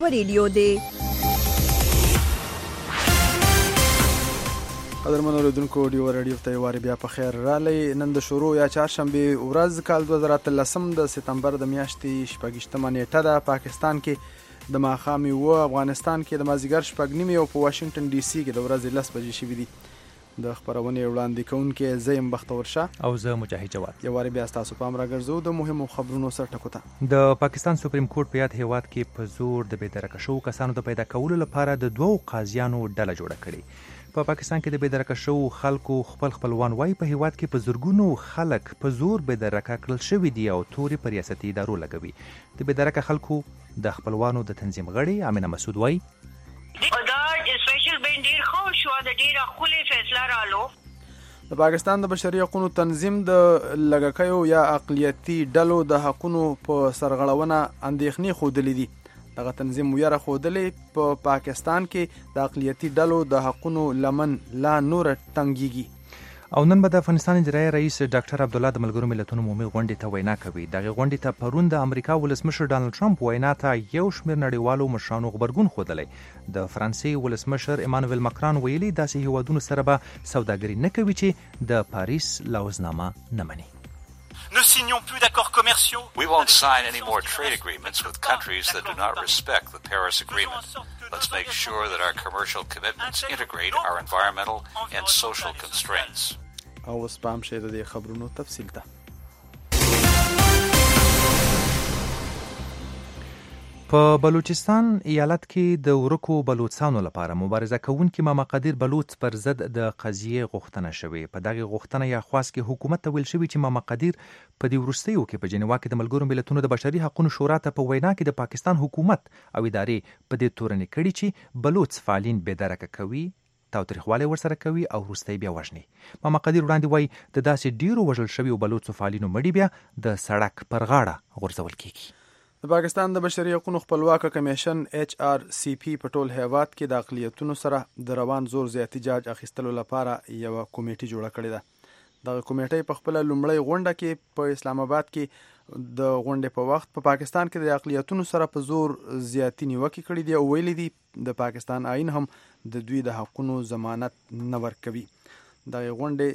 ریډیو دی. قدرمن اوریدونکو ډیو ریډیو ته واره بیا په خیر رالی. نن د شروع یا چهارشنبه ورځ کال 2013 د سپتمبر د میاشتې 28مه نیټه ده. پاکستان کې د ماښام و، افغانستان کې د مازیګر 6:30 او په واشنگټن ډي سي کې د ورځې 10 بجې شوې دي. د خبرونې وړاندې کوونکې زیم بختور شاه او زه مجاهد جواد. یو واره بیا تاسو پام راګرځو د مهمو خبرونو سره ټکو ته. د پاکستان سپریم کورټ په یاد هیواد کې په زور د بېدرکه شوو کسانو د پیدا کولو لپاره د 2 قاضیانو ډله جوړه کړې. په پاکستان کې د بېدرکه شوو خلکو خپلوان وایي په هیواد کې په زرګونو خلک په زور بېدرکه کړل شوي دي او تورې پر ریاستي ادارو لګوي. د بېدرکه خلکو د خپلوانو د تنظیم غړي امینه مسعود وایي د پاکستان د بشري حقوقو تنظیم د لږکیو یا اقلیتي ډلو د حقوقو په سرغړونه اندېښنې ښودلې دي. دغه تنظیم ویره ښودلې په پاکستان کې د اقلیتي ډلو د حقوقو لمن لا نور تنګيږي. او نن به د افغانستان اجرایي رئیس ډاکټر عبدالله د ملګرو ملتونو عمومي غونډې ته وینا کوي. دغه غونډې ته پرون د امریکا ولسمشر ډانلډ ټرمپ وینا ته یو شمېر نړیوالو مشرانو غبرګون ښودلی. د فرانسې ولسمشر ایمانویل ماکرون ویلي داسې هیوادونو سره به سوداګري نه کوي چې د پاریس لوزنامه نه مني. Ne signons plus d'accords commerciaux. We won't sign any more trade agreements with countries that do not respect the Paris Agreement. Let's make sure that our commercial commitments integrate our environmental and social constraints. او سپام شه د خبرونو تفصیل ته. په بلوچستان ایالت کې د ورکو بلوچستانو لپاره مبارزه کوونکي ماما قدیر بلوچ پر ضد د قضیې غوښتنه شوې. په دغه غوښتنه یا خواست کې حکومت ته ویل شوی چې ماما قدیر په دې وروستیو کې په جنیوا کې د ملګرو ملتونو د بشري حقوقو شورا ته په وینا کې د پاکستان حکومت او ادارې په دې تورنې کړي چې بلوچ فعالین بېدرکه کوي، تاوتریخوالی ورسره کوي او وروستی بیا وژني. ماما قدیر وړاندې وایي د داسې ډیرو وژل شویو بلوچو فعالینو مړي بیا د سړک پر غاړه غورځول کیږي. د پاکستان د بشري حقوقو خپلواک کمیشن HRCP په ټول هیواد کې د اقلیتونو سره د روان زور زیاتی جاج اخیستلو لپاره یو کمیټه جوړه کړې ده. دغه کمیټه په خپل لومړی غونډه کې په اسلام آباد کې د غونډې په وخت په پاکستان کې د اقلیتونو سره په زور زیاتی نیوکې کړې دي او ویلي دي د پاکستان آئین هم د دوی د حقوقو ضمانت نه ورکوي. دغه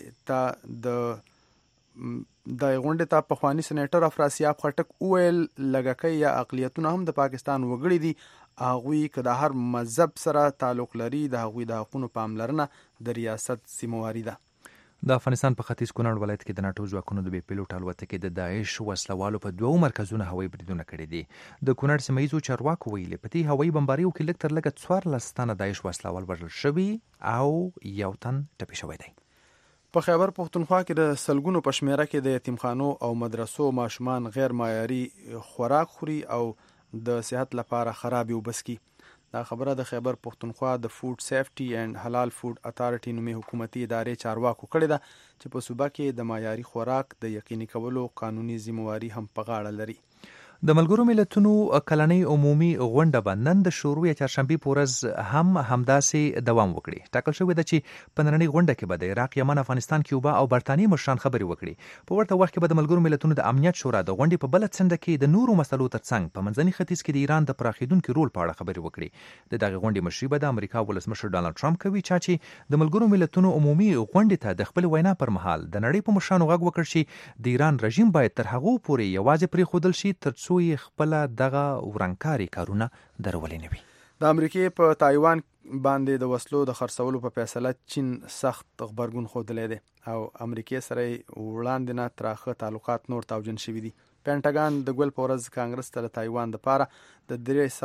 غونډې ته پخوانی سېنیټر افراسیاب خټک وویل لږکي یا اقلیتونه هم د پاکستان وګړي دي. هغوی که د هر مذهب سره تعلق لري د هغوی د حقوقو پاملرنه د ریاست ذمہواری ده. د افغانستان په ختیځ کونړ ولایت کې د ناټو ځواکونو د بې پیلوټ الوتکې د داعش وسلوالو په 2 مرکزونو هوایي بریدونه کړي دي. د کونړ سیمه ییزو چارواکو ویلي په دې هوایي بمباریو کې لږ تر لږه 14 تنه داعش وسلوال وژل شوي او یو تن ټپي شوی دی. په خیبر پښتونخوا کې د سلګونو په شمېره کې د یتیمخانو او مدرسو ماشومان غیر معیاري خوراک خوري او د صحت لپاره خرابې اوبه څښي. دا خبره د خیبر پښتونخوا د فود سیفټي اینڈ حلال فود اتارټي نومي حکومتي ادارې چارواکو کړې ده چې په صوبه کې د معیاري خوراک د یقیني کولو قانوني ذمہواری هم په غاړه لري. د ملګرو ملتونو کلنۍ عمومي غونډه به نن د شروع یا چهارشنبې په ورځ هم همداسې دوام وکړي. ټاکل شوې ده چې په نننۍ غونډه کې به د عراق، یمن، افغانستان، کیوبا او برطانیې مشران خبرې وکړي. په ورته وخت کې به د ملګرو ملتونو د امنیت شورا د غونډې په بله څنډه کې د نورو مسلو ترڅنګ په منځني ختیځ کې د ایران د پراخېدونکي رول په اړه خبرې وکړي. د دغې غونډې مشري به د امریکا ولسمشر ډانلډ ټرمپ کوي چې د ملګرو ملتونو عمومي غونډې ته د خپل وینا پر مهال د نړۍ په مشرانو غږ وکړ چې د ایران رژیم باید تر هغو پورې یوازې پرېښودل شي ترڅو یې خپله دغه ورانکاري کارونه درولې نه وي. د امریکې په تایوان باندې د وسلو د خرڅولو په فیصله چین سخت غبرګون ښودلی دی او امریکې سره وړاندې نه تراخه تعلقات نور توجن شوي دي. پینټاګان د ګل په ورځ کانګرس ته د تایوان دپاره د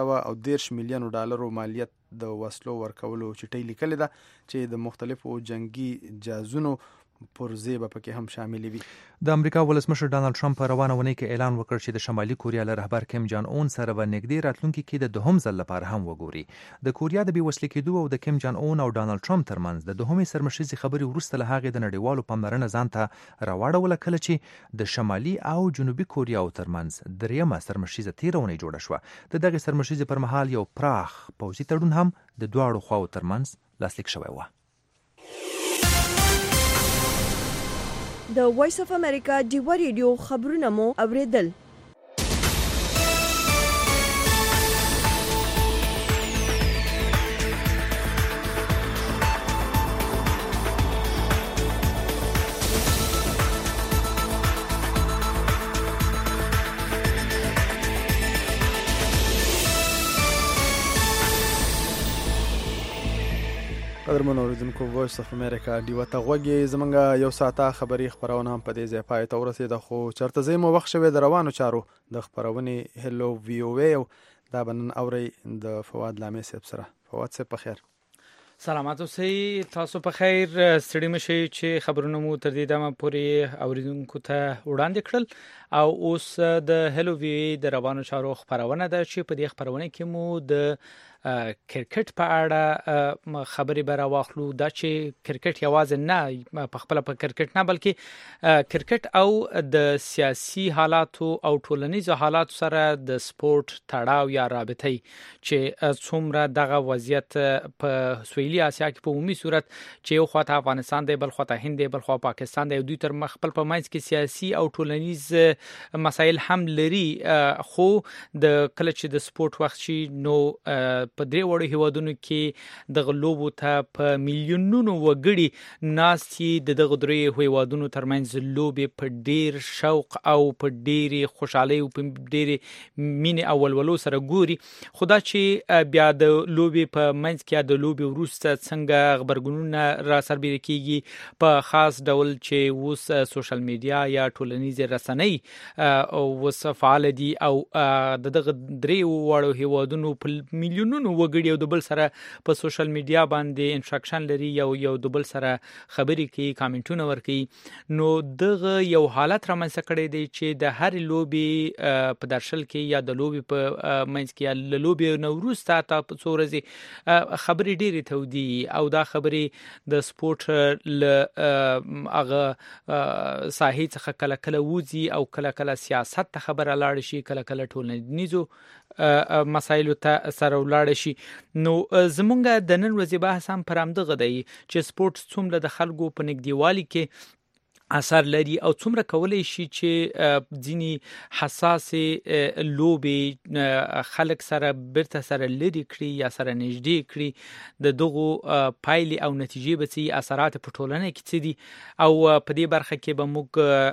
$310 میلیون مالیت د وسلو ورکولو چټۍ لیکلې ده چې د مختلفو جنگي جهازونو پرزې به پکې هم شاملې وي. د امریکا ولسمشر ډانلډ ټرمپ په روانه اونۍ کې اعلان وکړ چې د شمالي کوریا له رهبر کیم جان اون سره به نږدې راتلونکي کې د دوهم ځل لپاره هم وګوري. د کوریا د بېوسلې کېدو او د کیم جان اون او ډانلډ ټرمپ ترمنځ د دوهمې سرمشریزې خبرې وروسته له هغې د نړیوالو پاملرنه ځان ته راواړوله کله چې د شمالي او جنوبي کوریاو ترمنځ درېیمه سرمشریزه تېره اونۍ جوړه شوه. د دغې سرمشریزې پر مهال یو پراخ پوځي تړون هم د دواړو خواو ترمنځ لاسلیک شوی و. د وایس اف امریکا ډیو ریډیو خبرونه مو اوریدل. قدرمن اوریدونکو وایس اف امریکا ډیوه ته غوږی زمونږ یو ساعته خبری خبرونه هم په دې ځای پای ته ورسېده خو چرته زې مو وخت شوی د روانو چارو د خبرونې هلو وی او ای دا بنن اوري د فواد لامي صاحب سره. فواد صاحب په خیر. سلامات اوسئ، تاسو په خیر. ستړي مشئ چې خبرونه مو تر دې دمه پورې اوریدونکو ته وړاندې کړل او اوس د هلو وی د روانو چارو خبرونه ده چې په دې خبرونه کې مو د کرکټ په اړه خبرې به راواخلو. دا چې کرکټ یوازې نه په خپل په کرکټ نه بلکې کرکټ او د سیاسي حالاتو او ټولنیزو حالاتو سره د سپورت تړاو یا رابطه چې څومره دغه وضعیت په سویلي اسیا کې په عمومي صورت چې یو خواته افغانستان دی، بل خواته هند دی، بل خوا پاکستان دی، دوی تر خپل په منځ کې سیاسي او ټولنیز مسایل هم لري. خو د کله چې د سپورت وخت شي نو په درې وړو هیوادونو کې د غلوبو ته په میلیونونو وګړي ناستي د دغه درې هیوادونو ترمنځ لوبي په ډیر شوق او په ډیر خوشحالي او په ډیر مینه او ولولو سره ګوري. خدا چې بیا د لوبي په منځ کې د لوبي وروسته څنګه خبرګونونه را سربېره کیږي په خاص ډول چې اوس سوشل میډیا یا ټولنیز رسنۍ او وس فعال دي او دغه درې وړو هیوادونو په میلیونونو وګړي او د بل سره په سوشل میډیا باندې انټراکشن لري، یو د بل سره خبرې کوي، کامنټونه ورکوي. نو دغه یو حالت رامنځته کړی دی چې د هر لوبي په درشل کې یا د لوبي په منځ کې یا د لوبي نو وروسته تا په څو ورځې خبرې ډېرې تودي او دا خبرې د سپورت ل هغه ساحې څخه کله کله وځي او کله کله سیاست ته خبره لاړ شي، کله کله ټولنیزو مسایلو ته سره ولاړ شي. نو زمونږ د نن ورځې بحث هم پر همدغه دی چې سپورت څومره د خلکو په نږدېوالي کې اثر لري او څومره کولای شي چې ځینی حساسه لوبي خلک سره برته سره لري کړي یا سره نږدې کړي. د دغه پایلې او نتیجې به څه اثرات په ټولنه کې څه دي او په دې برخه کې به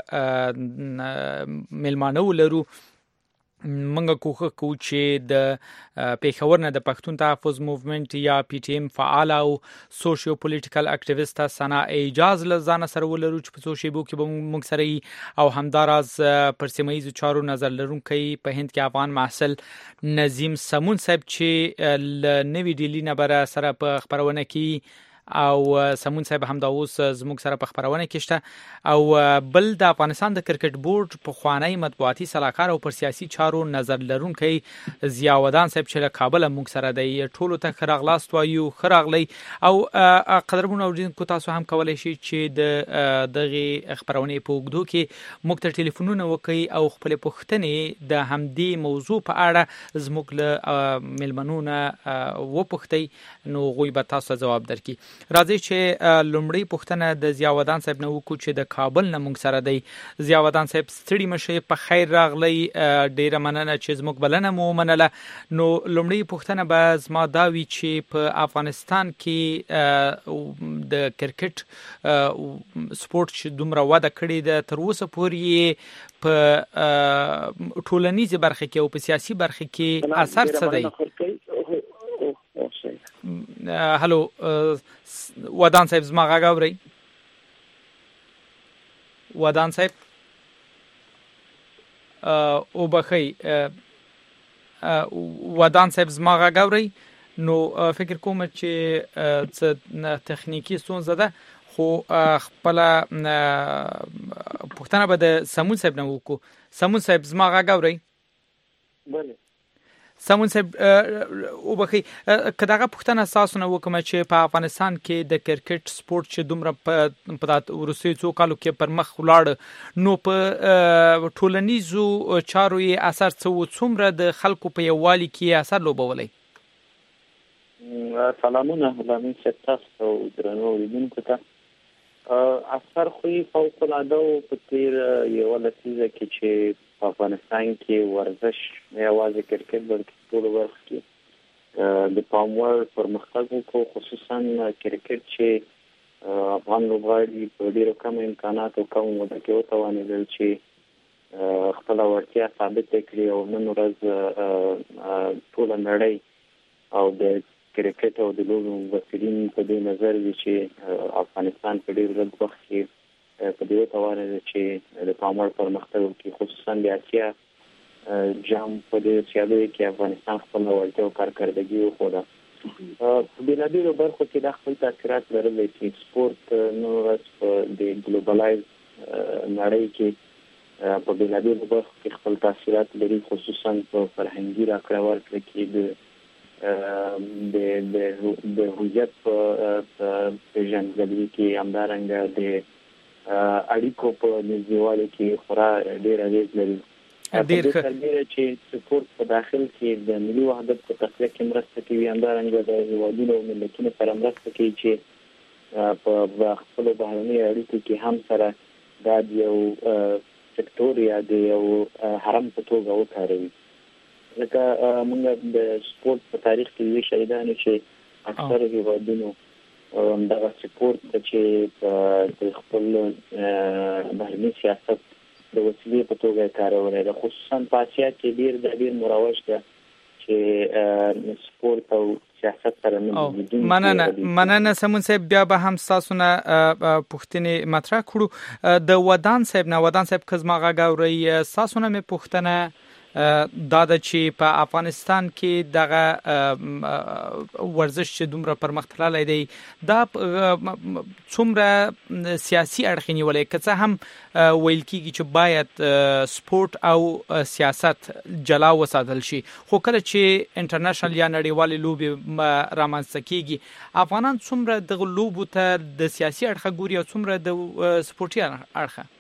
موږ ملمانو لرو. منګه کوخه کو چې د پیښور نه د پښتون تحفظ موومنت یا پی ټی ایم فعال او سوشیو پولیټیکل اکټیویسټ سنا اجاز لزانه سره ولرو چې په سوشیبو کې به موږ سره او همداراز پر سیمایي چارو نظر لرونکي په هند کې افغان محصل نظیم سمون صاحب چې نوې ډیلی نه بر سره په خبرونه کې او سمون صاحب هم دا اوس زموږ سره په خبرونه کې شته او بل د افغانستان د کرکټ بورډ په خوانی مطبوعاتي صلاحکار او پر سیاسي چارو نظر لرونکي ضیاءودان صاحب چې له کابل موږ سره دی. ټولو ته خراغلاست وایو، خراغلی او قدرمن اوریدونکو تاسو هم کولای شئ چې د دغه خبرونه په وګړو کې موږ ته ټلیفونونه وکړي او خپل پوښتنې د همدې موضوع په اړه زموږ له ملمنونه وپوښتئ نو غوی به تاسو ځواب درکړي. راځي چې لومړی پوښتنه د ضیاءودان صاحب نه وکړو چې د کابل نه موږ سره دی. ضیاءودان صاحب ستړي مشئ، په خیر راغلی، ډیره مننه چې زموږ بلنه مو ومنله. نو لومړی پوښتنه به زما دا وي چې په افغانستان کې د کرکټ سپورت چې دومره وده کړې ده تر اوسه پورې په ټولنیزه برخه کې او په سیاسي برخه کې اثر څه دی؟ هلو ودان صاحب زما غږ اورئ؟ ودان صاحب او بخی ودان صاحب زما غږ اورئ؟ نو فکر کوم چې څه تخنیکی ستونزه ده خو خپل پوښتنه به د سمون صاحب نه وکړو. سمون صاحب زما غږ اورئ؟ بله سمون صاحب او بخي کداغه پښتنه اساسونه وکم چې په افغانستان کې د کرکټ سپورت چې دومره په ورسې څو کالو کې پر مخ ولاړ نو په ټولنیزو چارو یې اثر څومره د خلکو په یووالي کې اثر لوبولای؟ سلامونه لامین تاسو درنو لیدونکو ته اثر خو فوق العاده په تیر یو لسیزه کې چې په افغانستان کې ورزش یوازې کرکټ بلکې ټول برخې کې د پاموړ پرمختګ وکړو، خصوصا کرکټ چې افغان لوبغاړي په ډیرو کم امکاناتو کم موده کې وتوانېدل چې خپل وړتیا ثابت کړي او نن ورځ ټول نړۍ او د کرکټ او د لوبو مبصرین په دې نظر وی چې افغانستان په ډېر لږ وخت کې په دې توانه چې د پاموړ پرمختګ کې خصوصا د اسیا جام په دې سیالۍ کې افغانستان خپل وړتیا او کارکردګي وښوده. په بېلابېلو برخو کې د خپل تاثیرات لرلي چې سپورت نو په د ګلوبلایز نړۍ کې په بېلابېلو برخو کې خپل تاثیرات لري، خصوصا په فرهنګي راکړه ورکړه کې د هویت په پیژندګلوي کې همدارنګه د اړیکو په نږدېوالي کې خورا ډېر اغېز لري. ډېر ښه چې سپورت په داخل کې د ملي وحدت په تقویه کې مرسته کوي، همدارنګه د هېوادونو او ملتونو سره مرسته کوي چې په خپلو بهرنیو اړیکو کې هم سره دا د یو سکتور یا د یو هرم په توګه وکاروي. لکه موږ د سپورت په تاریخ کې شاهدان چې اکثر هېوادونو دغه سپورت چې د خپل بهرني سیاست د وسیلې په توګه کارولای ده، خصوصا په اسیا کې ډېر مروج ده چې سپورت او سیاست سره مننه سمون صاحب. بیا به هم تاسو نه پوښتنې مطرح کړو. د ودان صاحب کزما غاوري تاسو نه مې پوښتنه دا د چې په افغانستان کې دغه ورزش چې دومره پرمختللی دی دا څومره سیاسي اړخ نیولې، که څه هم ویل کېږي چې باید سپورت او سیاست جلا وساتل شي، خو کله چې انټرنیشنل یا نړیوالې لوبې رامنځته کېږي افغانان څومره دغه لوبو ته د سیاسي اړخه ګوري او څومره د سپورتي اړخه؟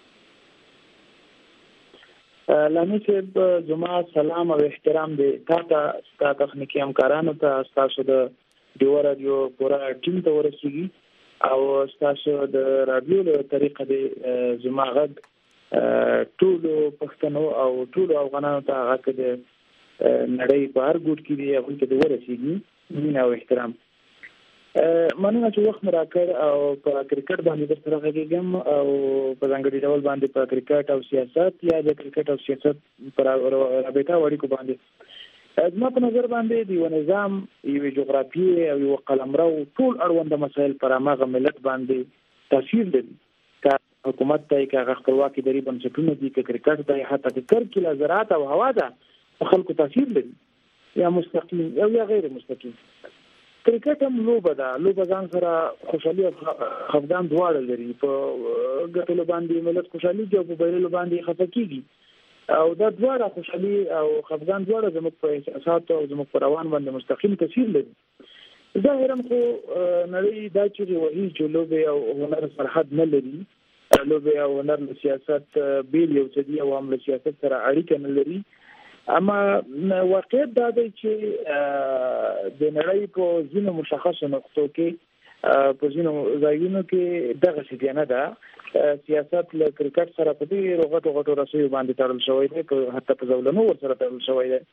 لامي صاحب زما سلام او احترام دی تاسو تخنیکی همکارانو ته، تاسو د ډیو رادیو پورا ټیم ته ورسیږي او تاسو د رادیو له طریقې د زما غږ ټولو پښتنو او ټولو افغانانو ته هغه د نړۍ په هر ګوټ کې دی هغه ته ورسیږي. مینه او احترام. مننه چې وخت مراکړ او په کرکټ باندې د سره غږیږم او په ځانګړي ډول باندې په کرکټ او سیاست یا د کرکټ او سیاست پر رابطه وړي باندې زما په نظر باندې د یو نظام یو جغرافیه او یو قلمرو ټول اړوند مسایل پر هغه ملت باندې تاثیر لري. که حکومت ته کې خپلواکي لري بنسټونه دي، که کرکټ ته حتی کرکټ زراعت او هوا ده خلکو تاثیر لري، یا مستقیم او یا غیر مستقیم. کرکټ هم لوبه ده، ځان سره خوشحالي او خفګان دواړه لري. په ګټلو باندې ملت خوشحالي او په بایللو باندې خفه کیږي او دا دواړه خوشحالي او خفګان دواړه زموږ په احساسات او زموږ په روان باندې مستقیم تاثیر لري. ظاهرا خو نړۍ دا چې وایي چې لوبه او هنر سرحد نه لري، لوبه او هنر له سیاست بیل یو څه دی او هم له سیاست سره اړیکه نه لري. اما واقعیت دا دی چې د نړۍ په ځینو مشخصو نقطو کې په ځینو ځایونو کې دغه څه نه ده. سیاست له کرکټ سره په دې غټو رسوي باندې تړل شوی دی، حتی په ځولنو ورسره تړل شوی دی.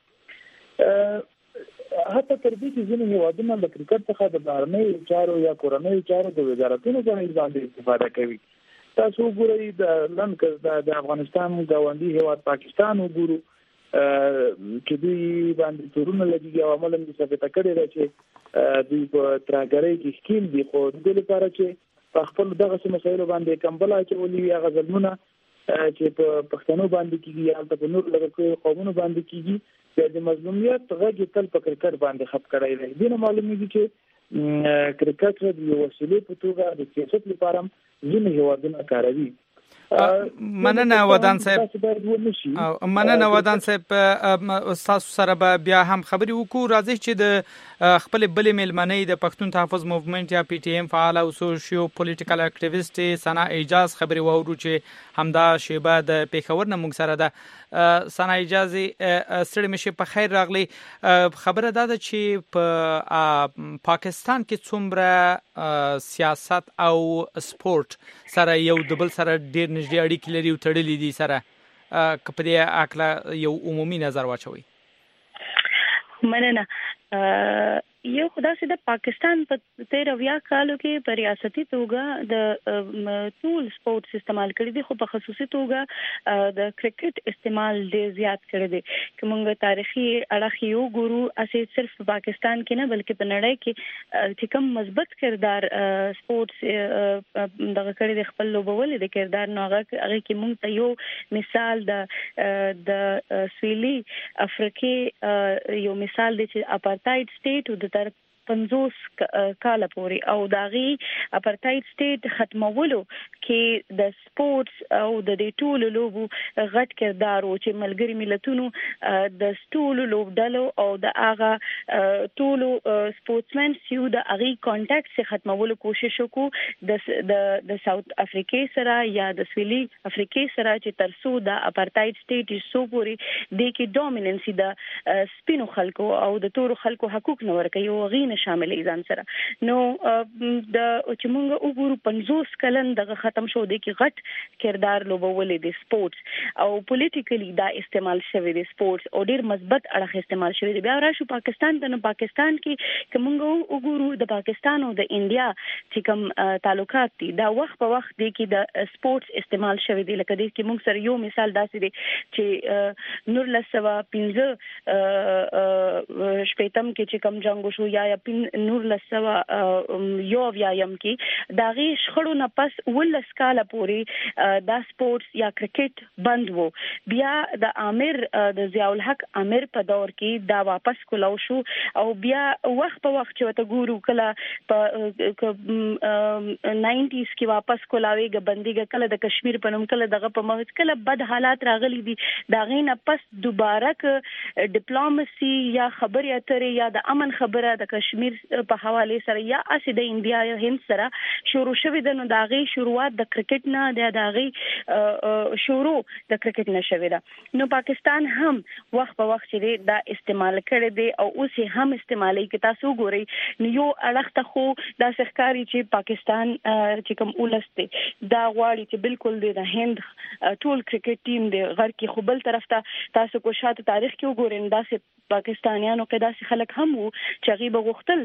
حتی تر دې چې ځینې هېوادونه له کرکټ څخه د بهرنیو چارو یا کورنیو چارو د وزارتونو باندې استفاده کوي. تاسو وګورئ د افغانستان ګاونډي هېواد پاکستان وګورو چې دوی باندې تورونه لګي او عملاً د ثابته کړي ده چې دوی په تراګرۍ کې ښکیل دي، خو د دې لپاره چې په خپل دغه مسایلو باندې کمبل اچولي یا غزلونه چې په پښتنو باندې کېږي یا په نور لږ قومونو باندې کېږي د مظلومیت غږ تل په کرکټ باندې خپ کړی دی. دې نه معلومیږي چې کرکټ د یو وسیلې په توګه د سیاست لپاره ځینې هېوادونه کاروي. مننه ودان صاحب تاسو سره به بیا هم خبرې وکړو. راځي چې د خپل بلې میلمنې د پښتون تحفظ موومېنټ یا پی ټی ایم فعال او سوشیو پولیټیکل اکټیویسټ ثنا اعجاز خبرې وورو چې همدا شیبه د پیښور نه موږ سره ده. ثنا اعجاز ستړي مشه په خیر راغلی. خبره ده چې په پاکستان کې څومره سیاست او سپورت سره یو د بل سره ډیر نږدې اړیکې لري او تړلې دي سره، که په دې اړه یو عمومي نظر واچوي. مننه. یو خدا سي د پاکستان په 13 کالو کې په ریاستي توګه د ټول سپورتس استعمال کړی دي، خو په خصوصي توګه د کرکټ استعمال ډیر زیات کړی دی. کومه تاریخي اړه یو ګورو اسې صرف په پاکستان کې نه بلکې په نړۍ کې چې کوم مثبت کردار سپورتس دغه کړی د خپل لوبول د کردار نو هغه کې موږ ته یو مثال د سویلي افریقي یو مثال دی چې اپارټاید سټیټ د طرف 50 کال پورې او داغي اپارټاید سټیټ ختمولو کې د سپورتس او د ټولو لوبو غټ کردار او چې ملګری ملتونو د ټولو لوبډلو او د هغه ټولو سپورتسمن چې د هغه کانټیکټ څخه ختمولو کوشش وکړو د ساوث افریقا سره یا د سویلي افریقا سره چې ترسو د اپارټاید سټیټ سو پورې د کې ډومیننسي د سپینو خلکو او د تورو خلکو حقوق نه ورکوي او غي شاملې ځان سره. نو د چې موږ وګورو 50 کلن دغه ختم شو د کې غټ کردار لوبولې د سپورتس او پولیټیکلی دا استعمال شوی د سپورتس او ډیر مثبت اړخ استعمال شوی دی. بیا راشو پاکستان ته، نو پاکستان کې کوم وګورو د پاکستان او د انډیا چې کوم تعلقات دي دا وخت په وخت دی کې د سپورتس استعمال شوی دی. لکه د کې موږ سره یو مثال داسې دی چې نور لسوا 15 شپږم کې چې کوم جنگ شو یا نور لسوا یو ویایم کې داغي شخړو نه پس ولس کاله پورې دا سپورتس یا کرکټ بند وو. بیا د امیر د ضیاء الحق امیر په دور کې دا واپس کولاو شو او بیا وخت په وخت چې وته ګورو کله په 90s کې واپس کولاویږي بنديګه کله د کشمیر په نوم کله دغه په مغز کله بد حالات راغلي دي. داغي نه پس دوباره ک ډیپلوماسي یا خبري اترې یا د امن خبره د کشمیر په حواله سره یا اسې د انډیا یا هند سره شروع شوې ده. نو داغي شروعات د کرکټ نه د داغي شروع د کرکټ نه شوې ده. نو پاکستان هم وخت په وخت چې دا استعمال کړي دي او اوس هم استعمالي کې تاسو ګورئ نو یو اړخ ته خو دا ښکاری چې پاکستان چې کوم ولسته دا غواړي چې بالکل د هند ټول کرکټ ټیم د غر کې خو بل طرف ته تاسو کو شاته تاریخ کې وګورئ دا چې پاکستانیانو کې داسې خلک هم وو چې غیبه غختل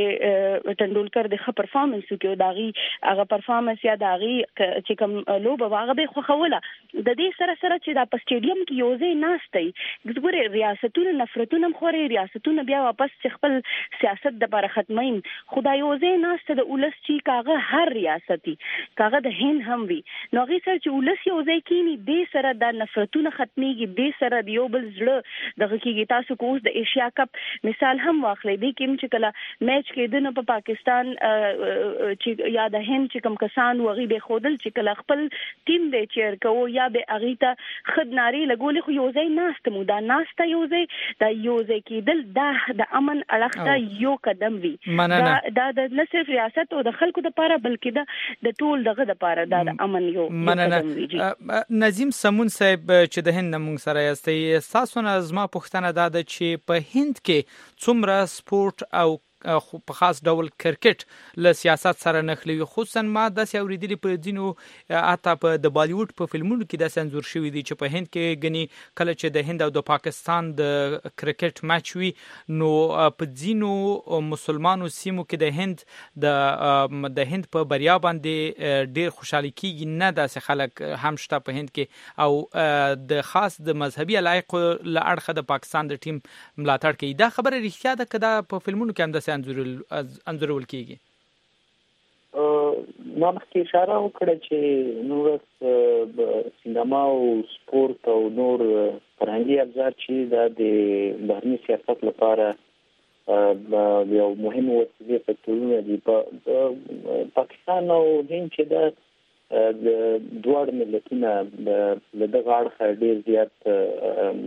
چې تندولکر د ښه پرفارمنس وکړي داغي هغه پرفارمنس یا داغي چې کوم لوبه واغه به خوخوله د دې سره سره چې دا په سټیډیم کې یوځای ناشتي ګوره ریاستونو نفرتونه خوري ریاستونو بیا واپس خپل سیاست د بار ختمین خدای یوځای ناشته د ولس چې کاغه هر ریاستي کاغه د هند هم وی نو غي سره چې ولس یوځای کینی د سره د نفرتونه ختميږي د سره د یو بل زړه دغه کې تاسو کو د ایشیا کپ مثال هم واخلې دي کوم چې کله میچ کې د په پاکستان چې یا د هند چې کوم کسان وغي به خودل چې کله خپل ټیم د چیر کوو یا به اغیته خدناري لګولې خو یوځای ناست مو دا ناسته یوځای کېدل د امن اړخ یو قدم وی دا د نه صرف ریاست او د خلکو لپاره بلکې د ټول دغه لپاره دا د امن یو قدم وی. نظیم سمون صاحب چې د هند موږ سره یاستئ تاسو نه زما پوښتنه ده چې په هند کې څومره سپورت او په خاص ډول کرکټ له سیاست سره نخلوي خصوصا ما د اوریدلي په دینو اته په د بالیوډ په فلمونو کې د سنزور شوی دی چې په هند کې غني کله چې د هند او د پاکستان د کرکټ میچ وی نو په دینو مسلمانانو سیمو کې د هند په بریا باندې ډیر خوشحالي کیږي نه د خلک هم شته په هند کې او د خاص د مذهبي علایق له اړخه د پاکستان د ټیم ملاتړ کوي. دا خبره رښتیا ده کدا په فلمونو کې هم د انځورول کیږي؟ ما مخکې اشاره وکړه چې نور سینما او سپورت او نور فرهنګي ابزار چې د بهرني سیاست لپاره یو مهم وسیله په توګه دي په پاکستان او هند چې د دوه ملتونو د دغه اړخ ډیر زیات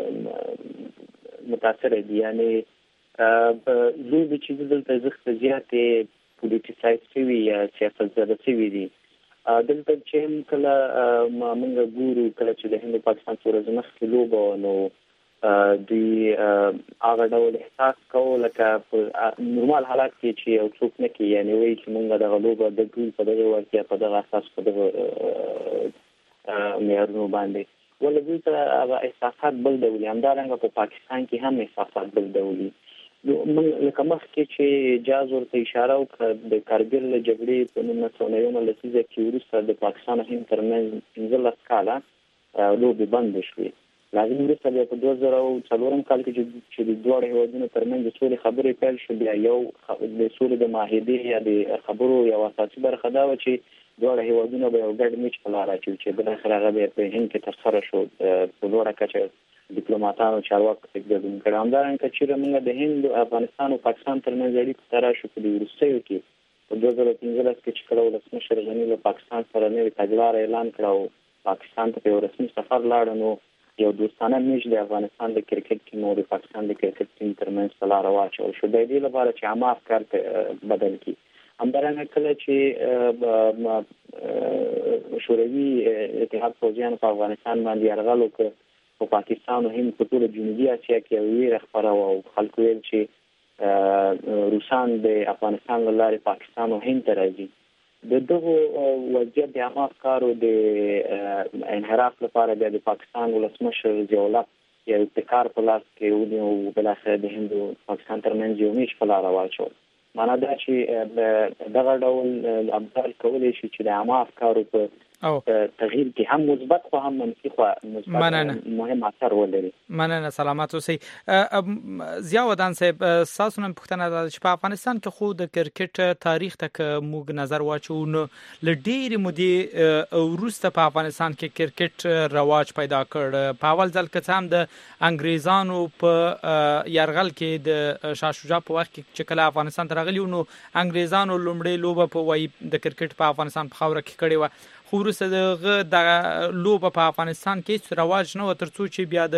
متاثر دي. یعنی لوبې چې دلته زخت زیاتې پولیټیسایز شوي یا سیاست زده شوي دي دلته چې کله موږ ګورو کله چې د هند او پاکستان سره مخکې لوبه نو دوی هغه ډول احساس کوو لکه په نورمال حالات کې چې یو څوک نه کوي یعنی وایي چې موږ دغه لوبه د ټول په دغه واقعیا په دغه اساس په دغه معیارونو باندې ولې دوی ته هغه احساسات بل ډول همدارنګه په پاکستان کې هم احساسات بل ډول دي. موږ لکه مخکې چې جاز ورته اشاره وکړه د کارګل جګړې په 1999 لسیزه کې وروسته د پاکستان او هند ترمنځ 15 کاله لوبې بندې شوې. لازم وروسته بیا په 2004 کال کې چې د دواړو هیوادونو ترمنځ د سولې خبرې پیل شوې، بیا یو د سولې د معاهدې یا د خبرو یو اساسي برخه دا و چې دواړه هیوادونه به یو ګډ میچ په لاره اچوي چې بالاخره هغه بیا په هند کې ترسره شو. په لوړه کچه ډیپلوماټانو چارواکو ګډون کړی. همدارنګه چې موږ د هند، افغانستان او پاکستان ترمنځ اړیکې تر شو په وروستیو کې په 2015 کې چې کله ولسمشر غني له پاکستان سره نوې تګلارې اعلان کړه او پاکستان ته یو رسمي سفر لاړ، نو یو دوستانه میچ د افغانستان د کرکټ ټیم او د پاکستان د کرکټ ټیم ترمنځ په لاره واچول شو. د دې لپاره چې عامه افکار بدل کړي. همدارنګه کله چې شوروي اتحاد پوځیان په افغانستان باندې یرغل وکړ، په پاکستان او هند په ټول جنوبي اسیا کې ویره خپره او خلکو ویل چې روسان د افغانستان له لارې پاکستان او هند ته راځي. د دغه وضعیت د عامه افکارو د انحراف لپاره د پاکستان ولسمشر ضیاء الحق یو ابتکار په لاس کې ونیو او بالاخره د هند او پاکستان ترمنځ یو میچ په لاره واچول. معنا دا چې دغه ډول ابدال کولی شي چې د عامه افکارو په تغییر کې هم مثبت خو هم منفي خو مهم اثر ولري. مننه، سلامت اوسئ. ضیاء ودان صاحب، تاسو نن پوښتنه ده چې په افغانستان کې خو د کرکټ تاریخ ته موږ نظر واچو، نو ل ډېرې مودې وروسته په افغانستان کې کرکټ رواج پیدا کړ. په اول ځل کې هم د انګریزانو په یرغل کې د شاه شجاع په وخت کې چې کله افغانستان ته راغلی، نو انګریزانو لومړی لوبه په وای د کرکټ په افغانستان په خاوره کې کړې و. خو وروسته د لوبه په افغانستان کې رواج نه و، ترڅو چې بیا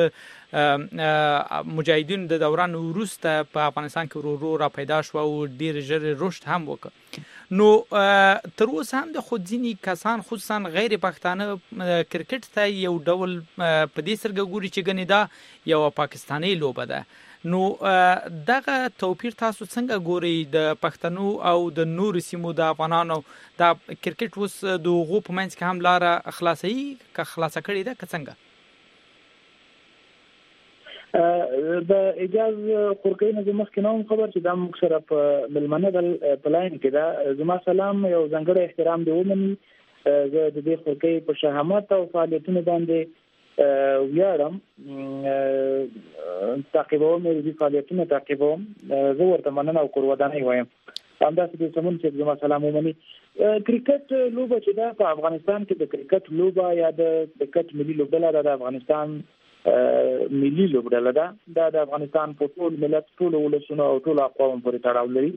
د مجاهدینو د دوران وروسته په افغانستان کې ورو را پیدا شو او ډیر ژر رشد هم وکړ. نو تر اوسه هم د ځینې کسان خصوصا غیر پښتانه کرکټ ته یو ډول په دې سترګه ګوري چې ګنې دا یو پاکستاني لوبه ده. نو دغه توپیر تاسو څنګه ګورئ د پښتنو او د نورو سیمو د افغانانو د کرکټ اوس د هغو په منځ کې هم لاره خلاصوي که خلاصه کړې ده که څنګه؟ د اجاز خورکۍ نه مخکې نه خبر چې دا موږ سره په ملمنه په لاین کې ده. زما سلام یو ځانګړی احترام دی ومني. زه د دې خورکۍ په شهامت او فعالیتونو باندې ویاړم، تعقیبوم دې فعالیتونه تعقیبوم. زه ورته مننه او قرباني وایم. همداسې د سمون چې زما سلام ومني. کرکټ لوبه چې ده په افغانستان کې د کرکټ لوبه یا د کرکټ ملي لوبډله د افغانستان ملي لوبډله ده. دا د افغانستان په ټول ملت، ټول ولسونو او ټول اقوامو پورې تړاو لري.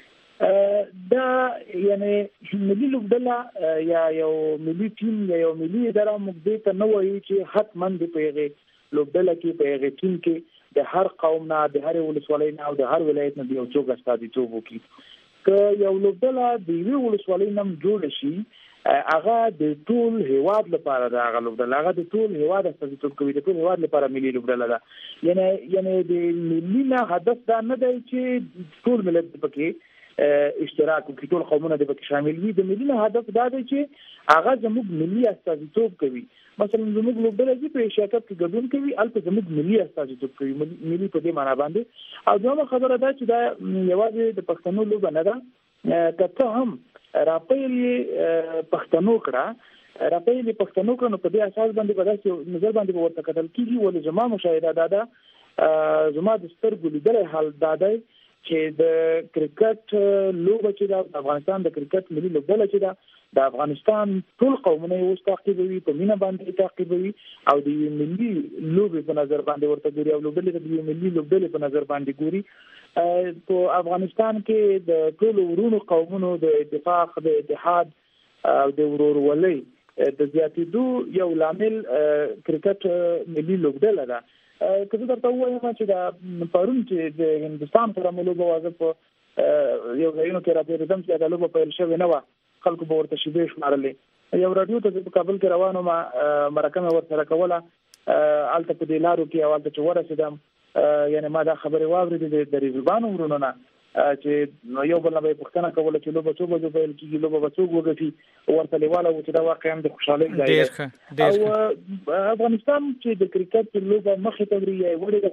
دا یعنی ملي لوبډله یا یو ملي ټیم یا یو ملي اداره موږ دې ته نه وایو چې حتما د پیغه لوبډله کې پیغه ټیم کې د هر قوم نه، د هر ولسوالۍ نه او د هر ولایت نه یو څوک استازیتوب وکړي. که یو لوبډله د یوې ولسوالۍ نه جوړ شي، هغه د ټول هیواد لپاره د هغه لوبډله، هغه د ټول هیواد استازیتوب کوي، د ټول هیواد لپاره ملي لوبډله ده. یعنی د ملي نه هدف دا نه دی چې ټول ملت پکې اشتراک وکړي، ټول قومونه د پکې شامل وي. د ملي نه هدف دا دی چې هغه زموږ ملي استازیتوب کوي. مثلا زموږ لوبډله چې په ایشیا کپ کې ګډون کوي، البته زموږ ملي استازیتوب کوي، ملي په دې معنا باندې. او دومره خبره ده چې دا یوازې د پښتنو لوبه نه ده. که هم راپیل پښتنو کړه، راپیل پښتنو کړه، نو په دې اساس باندې په داسې نظر باندې ورته کتل کېږي. ولې زما مشاهده ده، زما د سترګو لیدلې حال دا دی چې د کرکټ لوبه چې د افغانستان د کرکټ ملي لوبډله چې ده د افغانستان ټول قومونه یې اوس تعقیبوي، په مینه باندې تعقیبوي او د یوې ملي لوبې په نظر باندې ورته ګوري او لوبډلې د یوې ملي لوبډلې په نظر باندې ګوري. په افغانستان کې د ټولو ورونو قومونو د اتفاق، د اتحاد او د ورورولۍ د زیاتېدو یو لامل کرکټ ملي لوبډله ده. که زه درته ووایم چې دا پرون چې د هندوستان سره مو لوبه وه، زه په یو ځایونو کې راپېرېدم چې دا لوبه پیل شوې نه وه، خلکو به ورته شیبې شمارلې. یو راډیو ته په کابل کې روان وم، مرکه مې ورسره کوله. هلته په دې لارو کې او هلته چې ورسېدم، یعنې ما دا خبرې واورېدې د ریزوبانو ورونو نه چې یو بل نه به یې پوښتنه کوله چې لوبه څو بجو پیل کېږي، لوبه به څوک وګټي. ورته لیواله و چې دا واقعا د خوشحالۍ ځای دی. او افغانستان چې د کرکټ لوبه مخې ته وړي یا یې وړې ده،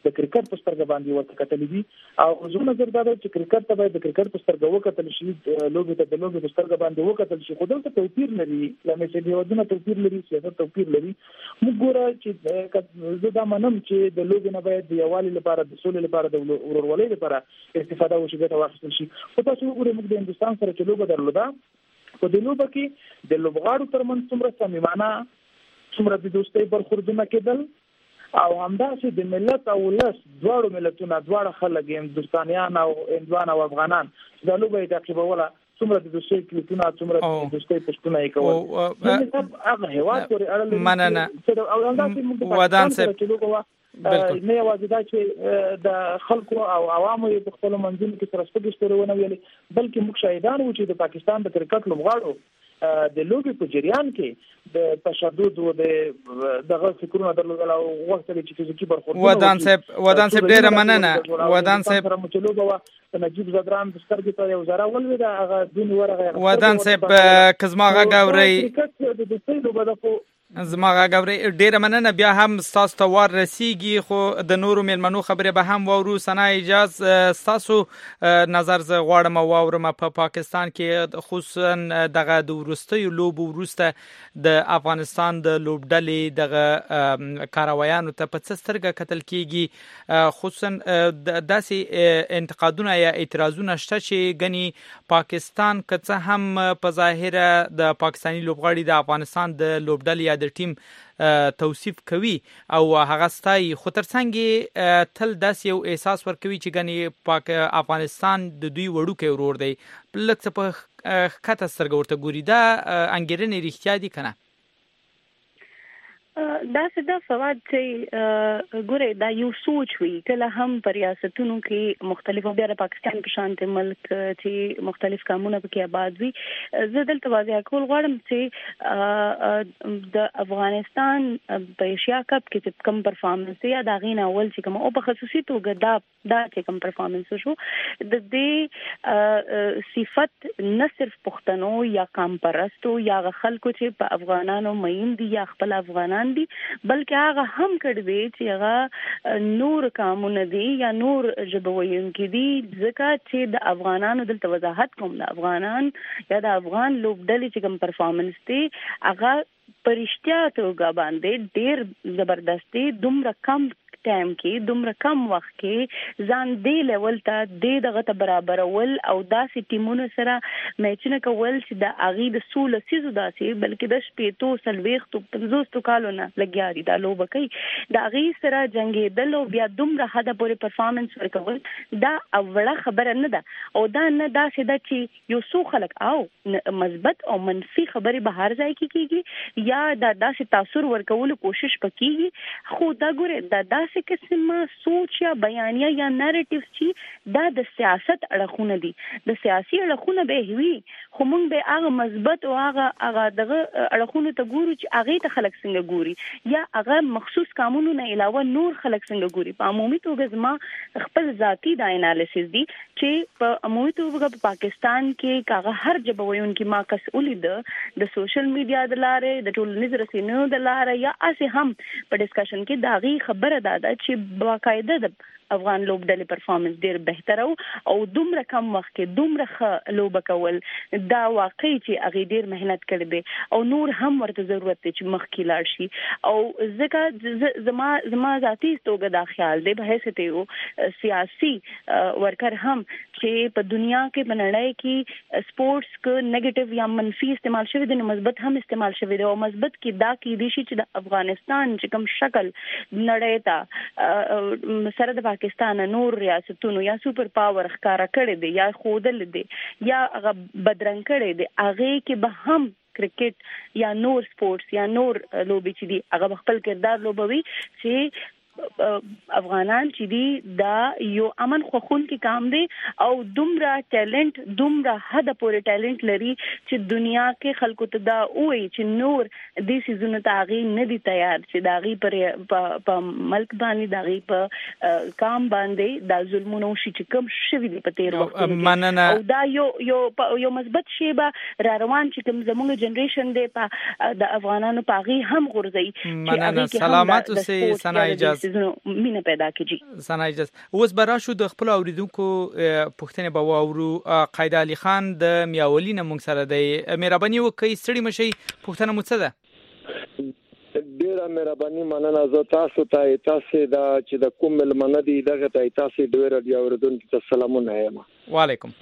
د کرکټ په سترګه باندې ورته کتل دي او زه نظر دا چې کرکټ ته باید د کرکټ په سترګه وکتل شي لوبي ته د لوبي په سترګه باندې وکتل شي خو دلته توپیر لري لکه چې د ودونه توپیر لري سیاست توپیر لري موږ ګوره چې زه دا منم چې د لوبي نه باید د یووالي لپاره د سولې لپاره د ورورولۍ لپاره استفاده وشي ګټه واخیستل شي خو تاسو وګورئ موږ د هندستان سره چې لوبه درلوده په دې لوبه کې د لوبغاړو ترمنځ څومره صمیمانه څومره د دوستۍ برخوردونه کېدل او همداسې د ملت او ولس دواړو ملتونو دواړه خلک هندوستانیان او هندوان او افغانان دا لوبه تعقیبوله څومره د دوستۍ کلیپونه څومره د دوستۍ پښتونه یې کول هغه هیواد پورې اړه مننه او همداسې موږ ودان صاحب چې لوبه نه یوازې دا چې د خلکو او عوامو په خپل منځونو کې سره سپږې ستورونه ویلي بلکې موږ شاهدان وو چې د پاکستان د کرکټ لوبغاړو د لوبي په جریان کې د تشدد او دغه فکرونه درلودل او وخت چې فزیکی برخورد ودان صاحب ډیره مننه ودان صاحب مچلوبه نجیب زدران د سترګې ته یو زرا ولوي دا هغه دونی ورغه ودان صاحب کزما غاوري کرکټ د دوستۍ لوبه ده زما غاوري ډیره مننه بیا هم تاسو ته ور رسیږي خو د نورو مېلمنو خبره به هم وورو سنا اجازه تاسو نظر ز غواړم واورم په پاکستان کې خصوصا دغه د ورستۍ لوب ورسته د افغانستان د لوبډلې دغه کاروایانو ته په سترګه قتل کیږي خصوصا داسې انتقادونه یا اعتراضونه شته چې غني پاکستان کڅه هم په ظاهره د پاکستانی لوبغاړي د افغانستان د لوبډلې د ټیم توصیف کوي او هغه ستای خو ترڅنګ تل داس یو احساس ورکوي چې غني افغانستان د دوی وړوکی ورور دی لکه په خطه سترګ ورته ګوري دا انګیرنې رښتیا دي کنه دا څه فواد چې ګوره دا یو سوچ وی کله هم پر ریاستونو کې مختلفو بیا پاکستان په شانت ملک چې مختلف قانونه پکې آباد وي زه دلته واضح کول غواړم چې د افغانستان په ایشیا کپ کې کم پرفارمنس یا دا غین اول چې کوم او په خصوصي توګه دا چې کم پرفارمنس شو د دې صفت نه صرف پښتنو یا کام پرستو یا خلکو چې په افغانانو مین دي یا خپل افغانان دي بلکې هغه هم کړی دی چې هغه نور قانون دي یا نور جبوین کې دي ځکه چې د افغانانو دلته وضاحت کوم د افغانان یا د افغان لوبډلې چې کوم پرفارمنس دي هغه پرشتیا توګه باندې ډیر زبردستی دومره کم ټایم کې دومره کم وخت کې ځان دې لیول ته دغه ته برابرول او داسې ټیمونو سره میچونه کول چې د اغي د سول سيزو داسې بلکې د شپېتو سلويختو 50 کالو نه لګیا دي دا لوبه کوي د اغي سره جنگیدل او بیا دومره حدا پورې پرفارمنس ورکول دا اوله خبره نه ده او دا نه داسې ده چې یو څو خلک او مثبت او منفي خبرې به هر ځای کې کیږي یا دا داسې تاثیر ورکول کوشش پکېږي خو دا ګوره دا قسمه سوچ یا بیانیه یا نریټیو چې دا د سیاست اړخونه دي د سیاسي اړخونه به وي خو موږ به هغه مثبت او هغه دغه اړخونه ته ګورو چې هغه ته خلک څنګه ګوري یا هغه مخصوص قانونونو نه علاوه نور خلک څنګه ګوري په عمومي توګه زما خپل ذاتی د انالیسس دي چې په عمومي توګه په پاکستان کې کاغه هر جبویون کې ما کسولید د سوشل میډیا د لارې د ټولنیز رسنیو د لارې یا اسه هم په ډسکشن کې داغي خبره ده چې باقاعده د افغان لوبډلې پرفارمنس ډیر بهتر او دومره کم وخت کې دومره ښه لوب کول دا واقعي چې هغه ډیر مهنت کړی دی او نور هم ورته ضرورت دی چې مخکې لاړ شي او ځکه زما ذاتی توګه دا خیال دی به هڅه یو سیاسي ورکر هم چې په دنیا کې بنړای کې سپورتس کو نیگیټیو یا منفي استعمال شوی دی نو مثبت هم استعمال شوی دی او مثبت کې دا کې دي چې د افغانستان چې کوم شکل نړۍ ته سره د پاکستان نور ریاستونو یا سپر پاور ښکارا کړی دی یا خودل دی یا هغه بدرنګ کړی دی هغه کې به هم کرکټ یا نور سپورتس یا نور لوبي چې دي هغه خپل کردار لوبوي چې افغانان چې دي دا یو امن خوخون کې کام دي او دومره ټیلنٹ دومره حد پورې ټیلنٹ لري چې دنیا کې خلکو ته دا وایي چې نور د سيزونو تاغي نه دي تیار چې داغي پر په ملک باندې داغي په کام باندې دا ظلمونه شي چې کوم شوی دي په تیر وخت کې او دا یو مثبت شی به را روان چې کوم زموږ جنریشن دی په د افغانانو پاغي هم غورځي چې سلامات اوسې سنا اجازه سيزونو مینه پیدا کیږي. سنایجس اوس براشو د خپل اوریدونکو پښتنه به واورو. قائد علي خان د میاولي نه مونږ سره دی. مهرباني وکړئ ستړي مشي پښتنه مو څه ده؟ ډیره مهرباني مننه. زه تاسو دا چې د کوم ملمنه دي دغه تاسو د رادیو اوریدونکو ته سلامونه یم. وعلیکم.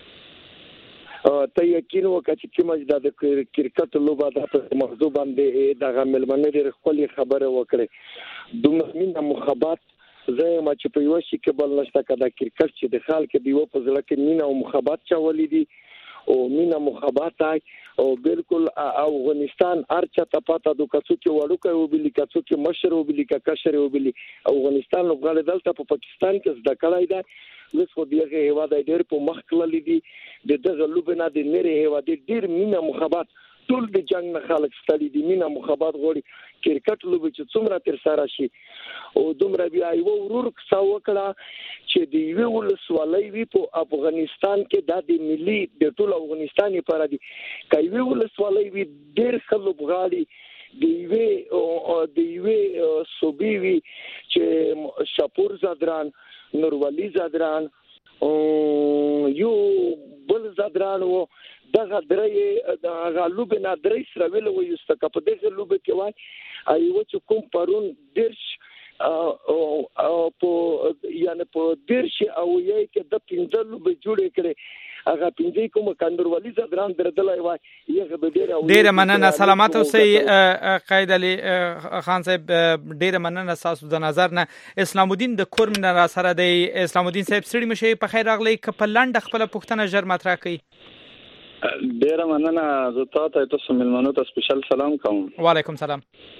ته یقین وکړه چې کومه د کرکټ لوبه د موضوع باندې دغه ملمنه لري خپل خبره وکړي. دومره مینه محبت زه ما چې په یو شي کې بل نشته کدا کرکټ چې د خلک دی په ځل کې مینه او محبت چولې دي او مینه محبت او بالکل افغانستان ارچا ته پاته د کڅو کې وړو کوي بلی کڅو کې مشر او بلی کشر او بلی افغانستان لوګاله دلته په پاکستان کې زده کړای دی. لږ خو دیغه هوا د ډېر په مخ کړلې دي د دغه لوبنه د نری هوا د ډېر مینه محبت ټول د جنگ نه خلک ستړي دي مینه محبت غوړي کرکټ لوب چې څومره تر سره شي او دومره بیا یو ورور څو وکړه چې دی وی ولسوالۍ وی په افغانستان کې د ملي د ټول افغانستان لپاره دي کوي وی ولسوالۍ وی ډېر خلک غاړي دی وی صوبې وی چې شاپور زادران نوروالي زادران یو بل زادران وو دغه درې د غالوب نه درې سره ویل وو یستک په دغه لوب کې وای ایو چې کوم پرون درش او په یعنی په درش او یې کې د پنځه لوب جوړې کړي هغه پنځه کوم کندروالي زادران دردلای وای یغه به ډیره مننه. سلامات اوسئ قائد علي خان صاحب. ډیره مننه تاسو د نظر نه. اسلام الدین د کور من را سره دی. اسلام الدین صاحب ستړي مشي په خیر راغلی کپلند خپل پښتنه ژر مطرح کړي. ډیره مننه. زه تاسو ملمنو ته سپیشل سلام کوم. وعلیکم سلام.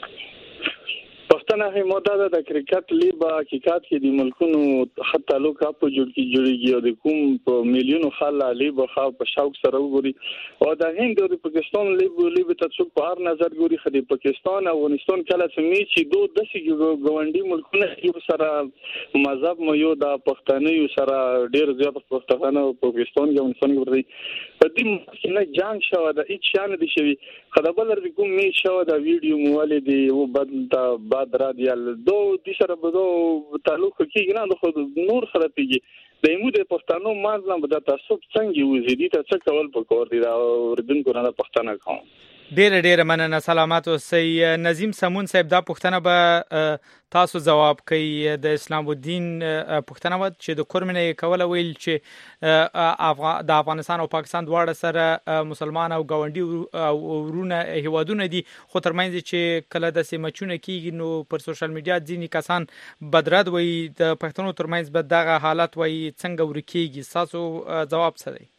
پښتنه موده د کرکټ لیبا حقیقت کې د ملکونو حتی تعلق په جوړیږي او د کوم په میلیونو خلک لیبا خو په شوق سره وګوري او د هند او د پاکستان لیبا ته څوک په هر نظر ګوري. خدي پاکستان او افغانستان کله چې دوه دسي ګوندي ملکونه یو سره مذهب مو یو د پښتنو سره ډیر زیات پښتانه او پاکستان او افغانستان ګوري په دې کې نه جنگ شو د هیڅ شان دي شوی خدابل کوم می شو د ویډیو موالې دی او بدل بعد را دیال دو د سره بدو تعلق کیږي نه خو نور سره پیږي د ایمو د پښتنو مازلم د تاسو څنګه وزیدي ته څه کول پکور دي دا ردن کو نه پښتنه کوم. ډیره مننه. سلامات اوسئ. نظیم سمون صاحب دا پښتنه به تاسو جواب کوي. د اسلام الدین پښتنه و چې د کورمنه کوله ویل چې د افغانستان او پاکستان دواړه سره مسلمان او گاونډي او ورونه هیوادونه دي خو ترمنځ چې کله د سیمچونه کیږي نو پر سوشل میډیا ځینې کسان بدرد وي د پښتنو ترمنځ به دغه حالت وي څنګه ورکیږي. تاسو جواب څه دی؟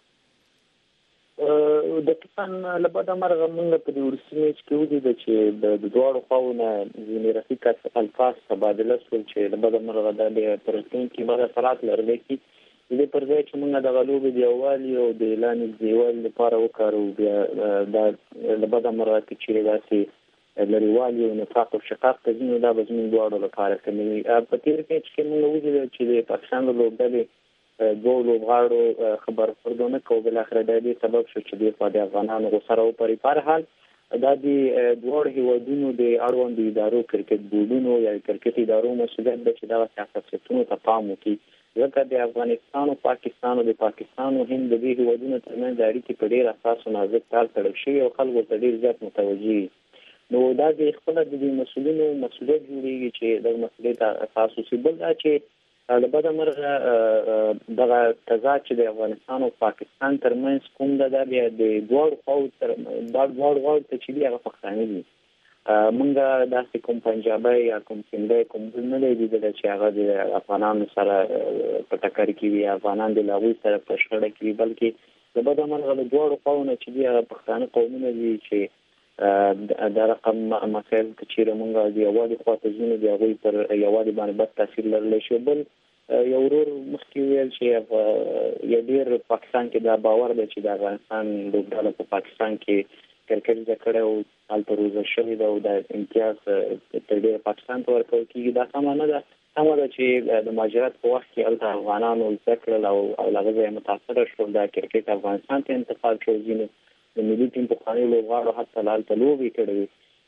د کسان لپاره مرغه موږ په دې ورسمه کې ودی چې د دوړو خواونه ځینې رفیقات الفاظ تبادله شول چې لپاره مرغه د پرستون کې مرغه صلات لري کې دې پر ځای چې موږ د غلوب دیوالي او د اعلان دیوال لپاره وکړو بیا د لپاره مرغه چې راسي لريوالي او نفاق او شقاق ته ځینې دا بزمن دوړو لپاره کوي. په تیر کې چې موږ ودی چې د پاکستان لوبډلې دوه لوبغاړو خبر پردونه کو بل اخر د دې سبب شو چې د افغانانو غوسره او پرې پر حال دا د دوه هیوادونو د اړوند ادارو کرکټ بورډونو یا کرکټ ادارو مسؤلیت د چې دا سیاستونو ته پام وکړي ځکه د افغانستان او پاکستان او د پاکستان او هند د هیوادونو ترمنځ اړیکې په ډیر اساس او نازک تال تړل شوی او خلکو ته ډیر زیات متوجي نو دا د خپل د مسؤلینو مسؤلیت جوړیږي چې د مسؤلیت اساس او سیبل دا چې لبدا مرغه دغه تضاد چې د افغانستان او پاکستان ترمنځ کوم د دوړ خو تر دوړ ته چې هغه پښتانه دي مونږه داسې کوم پنجابي یا کوم سندې کوم نه دی چې هغه د افغانانو سره په ټکر کې وي افغانان د لاغوي سره په شخړه کې بلکې لبدا مرغه د دوړ خو نه چې هغه پښتانه قومونه دي چې دا رقم مسائل چې موږ د یووالي خواته ځینې د هغوی پر یووالي باندې بد تاثیر لرلی شي بل یو ورور مخکې ویل چې یو ډېر پاکستان کې دا باور دی چې د افغانستان لوبډله په پاکستان کې کرکټ زده کړی او هلته روزه شوې ده او د امتیاز تر ډېره پاکستان ته ورکول کېږي دا سمه نه ده سمه ده چې د مهاجرت په وخت کې هلته افغانانو زده کړل او له هغه ځایه متاثره شول دا کرکټ افغانستان ته انتقال شو ځینې د ملي ټیم په خاني لوبغاړو حتی هلته لوبې کړې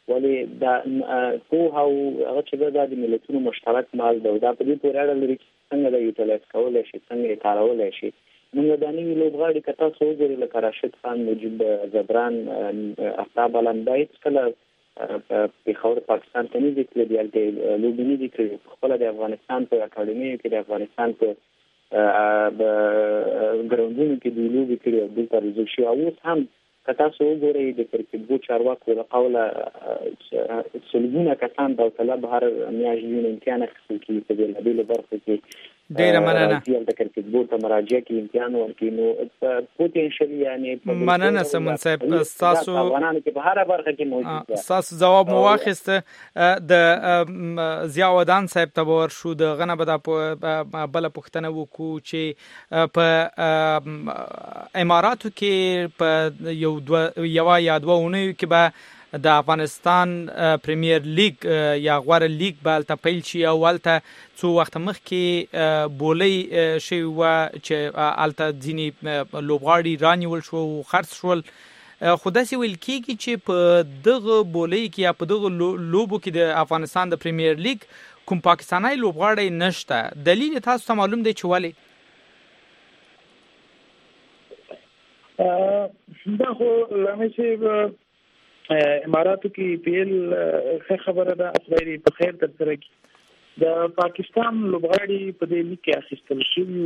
ولې دا په هغه چې د ملتونو مشترک مال دا په دې پورې اړه لري څنګه د یوټیلایز کولای شي څنګه یې کارولای شي. موږ د نوي لوبغاړي کته څو ګوري لکه راشد خان مجيب زبران افتاب علمدای کله په خاور پاکستان ته نه دي کړی د لوبینی دي کړی خپل د افغانستان په اکاډمي کې د افغانستان په ګراوندونو کې د لوبي کړی او د ترځو شو او هم کته څو ګوري د کرکټ بو چارواکو له قوله سلګونه کسان د طلب هر میاشتې امتحان اخیستل کیږي په دې لابل برخه کې ډیره مننه د کرکټ بورډ ته مراجعه کې امتحان ورکړي نو پوتنشل یعنی مننه سمون صاحب تاسو افغانانو کې په هر برخه کې موجود ده. تاسو جواب مو واخیسته د ضیاء ودان صاحب ته ورشو د غنه بدا په بل پښتنه وکړو چې په اماراتو کې په یو یا دوونه کې به د افغانستان پریمیر لیگ یا غوړ لیگ بل تپیل شي او ولته څو وخت مخکې بولي شي و چې الته ځینی لوبغاړي رانیول شو خرڅ شول خداسي ویل کیږي چې په دغه بولي کې یا په دغه لوبو کې د افغانستان د پریمیر لیگ کوم پاکستاني لوبغاړي نشته. دلیل تاسو ته معلوم دی چې ولی دا خو لمه اماراتو کې پیل خبره ده اصلي په خیر تر سره کې د پاکستان لوبغاړي په دې لیګ کې اخیستل شوی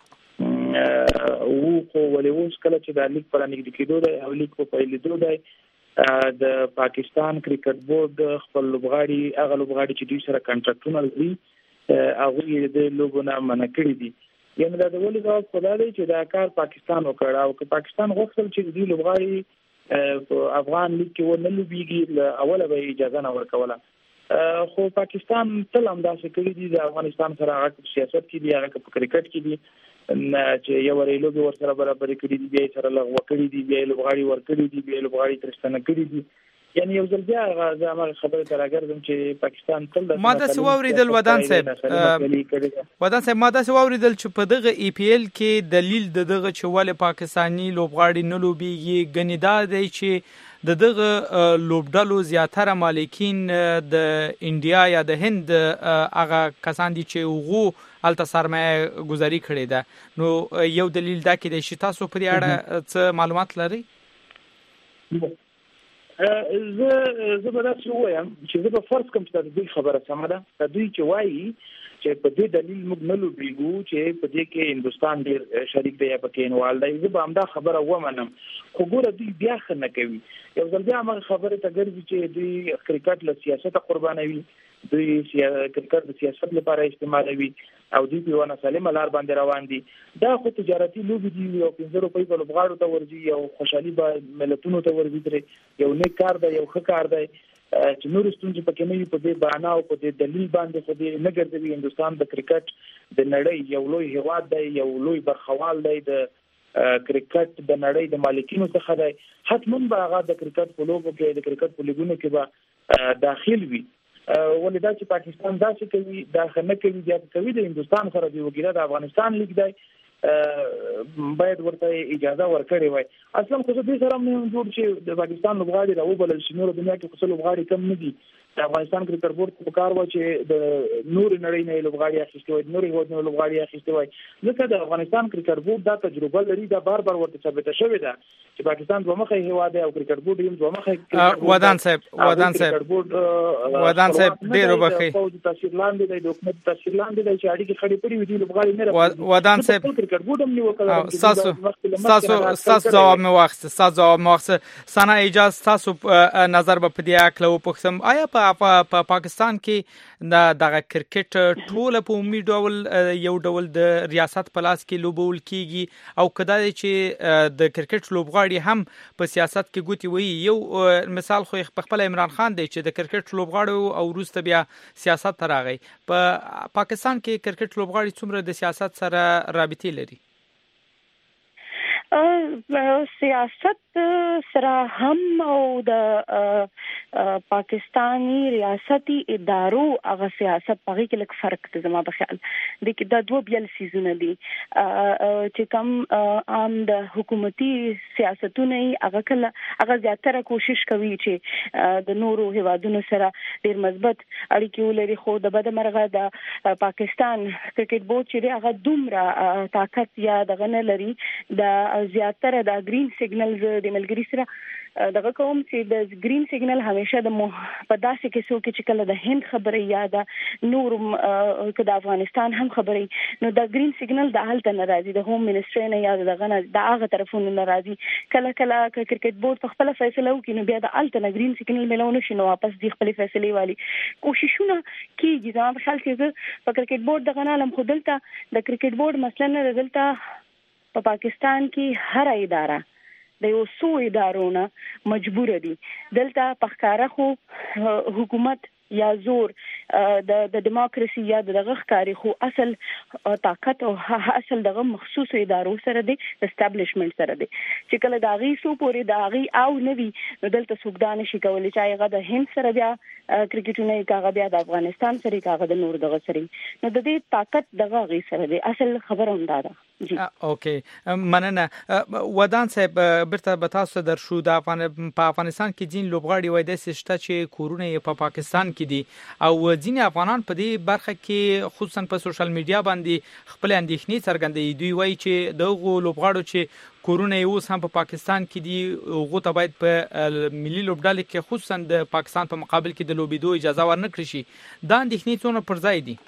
او خو ولې کله چې د لیګ پر نږدې کېدو دی او لیګ په پیلېدو دی د پاکستان کرکټ بورډ خپل لوبغاړي هغه لوبغاړي چې دوی سره کانټراکټونه لري هغه د لوبونه منع کړی دي. یعنی دا د ولې دا خدای چې دا کار پاکستان وکړ او که پاکستان غوښتل چې دوی لوبغاړي افغان لیگ کې ونه لوبيږي اوله به اجازه نه ورکوله خو پاکستان تل هم دا څه کړی دي د افغانستان سره هغه سیاست کې دی هغه په کرکټ کې دي چې یو ریلو به ورسره برابر کړی دي بیا سره لغوه کړی دي بیا لوبغاړي ور کړی دي بیا لوبغاړي ترستانه کړی دي. یعنی یو ځل بیا هغه خبره تر راګرځم چې پاکستان تل د ماده سو اوریدل ودان صاحب ماده سو اوریدل چې په دغه ای پی ایل کې دلیل دغه چواله پاکستانی لوبغاړي نه لوبيږي غنیدا دی چې دغه لوبډالو زیاتره مالکین د انډیا یا د هند هغه کسان دي چې وغو الته سرمایه گذاری کړې ده. نو یو دلیل دا کې چې تاسو په دې اړه څه معلومات لرئ؟ زه به تاسو وایم چې زه به فرض کوم چې د دې خبره سمه ده دوی چې وایي چې په دې دلیل موږ نه لوبېږو چې په دې کې هندستان ډېر شریک دی یا پکې انوال دی. زه به همدا خبره ومنم خو ګوره دوی بیا ښه نه کوي. یو ځل بیا هغه خبره ته ګرځي چې دوی کرکټ له سیاست قربانوي دوی کرکټ د سیاست لپاره استعمالوي او دوی په ونه سالمه لار باندې روان دي. دا خو تجارتي لوبي دي او 15 روپۍ په لوبغاړو ته ورځي او خوشحالي به ملتونو ته ورځي یو نیک کار دی یو ښه کار دی چې نور ستونزې پکې نه وي په دې بهانه او په دې دلیل باندې خو دې نه ګرځي. هندستان د کرکټ د نړۍ یو لوی هیواد دی یو لوی برخوال دی د کرکټ د نړۍ د مالکینو څخه دی حتماً به هغه د کرکټ په لوبو کې د کرکټ په لیګونو کې به داخل وي. ولې دا چې پاکستان دا څه کوي دا نه کوي بیا کوي د هندستان سره دی وګړه د افغانستان لیګ دی باید ورته اجازه ورکړي وای. اصلا خو دې سره موږ جوړ چې د پاکستان لوبغاړي راوبلل شي نور دنیا کې خو لوبغاړي کم نه دي. د افغانستان کرکټ بورډ په کار و چې د نور نړۍ نه لوبغاړي اخیستي وای نور هیواد نه لوبغاړي اخیستي وای. ځکه د افغانستان کرکټ بورډ دا تجربه لري دا بار ورته ثابت شوی ده چې پاکستان دوه مخه هیواد او کرکټ بورډ یې دوه مخه. ودان صاحب ډیر وبخي د تاثیر لاندې د حکومت تاثیر لاندې د اړیکې خړې پړې وي د لوبغاړي نه. ودان صاحب کرکټ بورډ هم نیو کړ تاسو جواب مې واخیسته سنا اجازه تاسو نظر په دې اکلو پوښتم آیا په پاکستان کې دغه کرکټ ټول په عمومي ډول یو ډول د ریاست په لاس کې لوبول کیږي او کدا چې د کرکټ لوبغاړي هم په سیاست کې ګوتی وي. یو مثال خو خپل عمران خان دی چې د کرکټ لوبغاړو او روسته بیا سیاست ته راغی. په پاکستان کې کرکټ لوبغاړي څومره د سیاست سره رابطه لري؟ سیاست سره هم او د پاکستاني ریاستي ادارو هغه سیاست په کې لږ فرق دی زما په خیال د کې د دوه بیل سيزونه دي چې کوم عام د حکومتي سیاستونه هغه زیاتره کوشش کوي چې د نورو هیوادونو سره ډیر مثبت اړیکې ولري خو د بده مرغه د پاکستان کرکټ بورډ چې هغه دومره طاقت یا دغه نه لري د زیاتره د گرین سیګنلز د ملګری سره دغه کوم چې د گرین سیګنل همیشه د په داسې کیسو کې چې کله د هند خبري یا د نور د افغانستان هم خبري نو د گرین سیګنل د حالت ناراضي د هوم منسټري نه یا دغه نه د هغه طرفونو ناراضي کله کرکټ بورډ په خپل فیصله وکړي نو بیا د حالت نه گرین سیګنل ملونه شنو واپس دی خپل فیصله والی کوششونه کیږي دا په خیال کې په کرکټ بورډ دغه نه لم خودلته د کرکټ بورډ مثلا نه دلته په پاکستان کې هر اداره د یو څو ادارونه مجبور دي دلته پخکاره خو حکومت یا زور د دیموکراسي یا دغه ښکاری خو اصل طاقت او اصل دغه مخصوص ادارو سره دي اسټابلیشمنت سره دي چې کله داغي سو پورې داغي او نوي دلته سوګدان شي کولای چې هغه د هند سره بیا کرکټونه کاغه بیا د افغانستان سره کاغه د نور دغه سره نو د دې طاقت دغه غي سره دي اصل خبره هم ده جی اوکې مننه ودان صاحب برته به تاسو در شو د په افغانستان کې جین لوبغاړي وای د سشته چې کورونه په پاکستان کې دي او ځینې افغانان په دې برخه کې خصوصا په سوشل میډیا باندې خپل اندېښنې څرګندوي دوی وایي چې دغه لوبغاړو چې کورونه اوس هم په پاکستان کې دي هغه ته باید په ملي لوبډالۍ کې خصوصا د پاکستان په مقابل کې د لوبېدو اجازه ورنکړي شي دا اندېښنې څونه پر ځای دي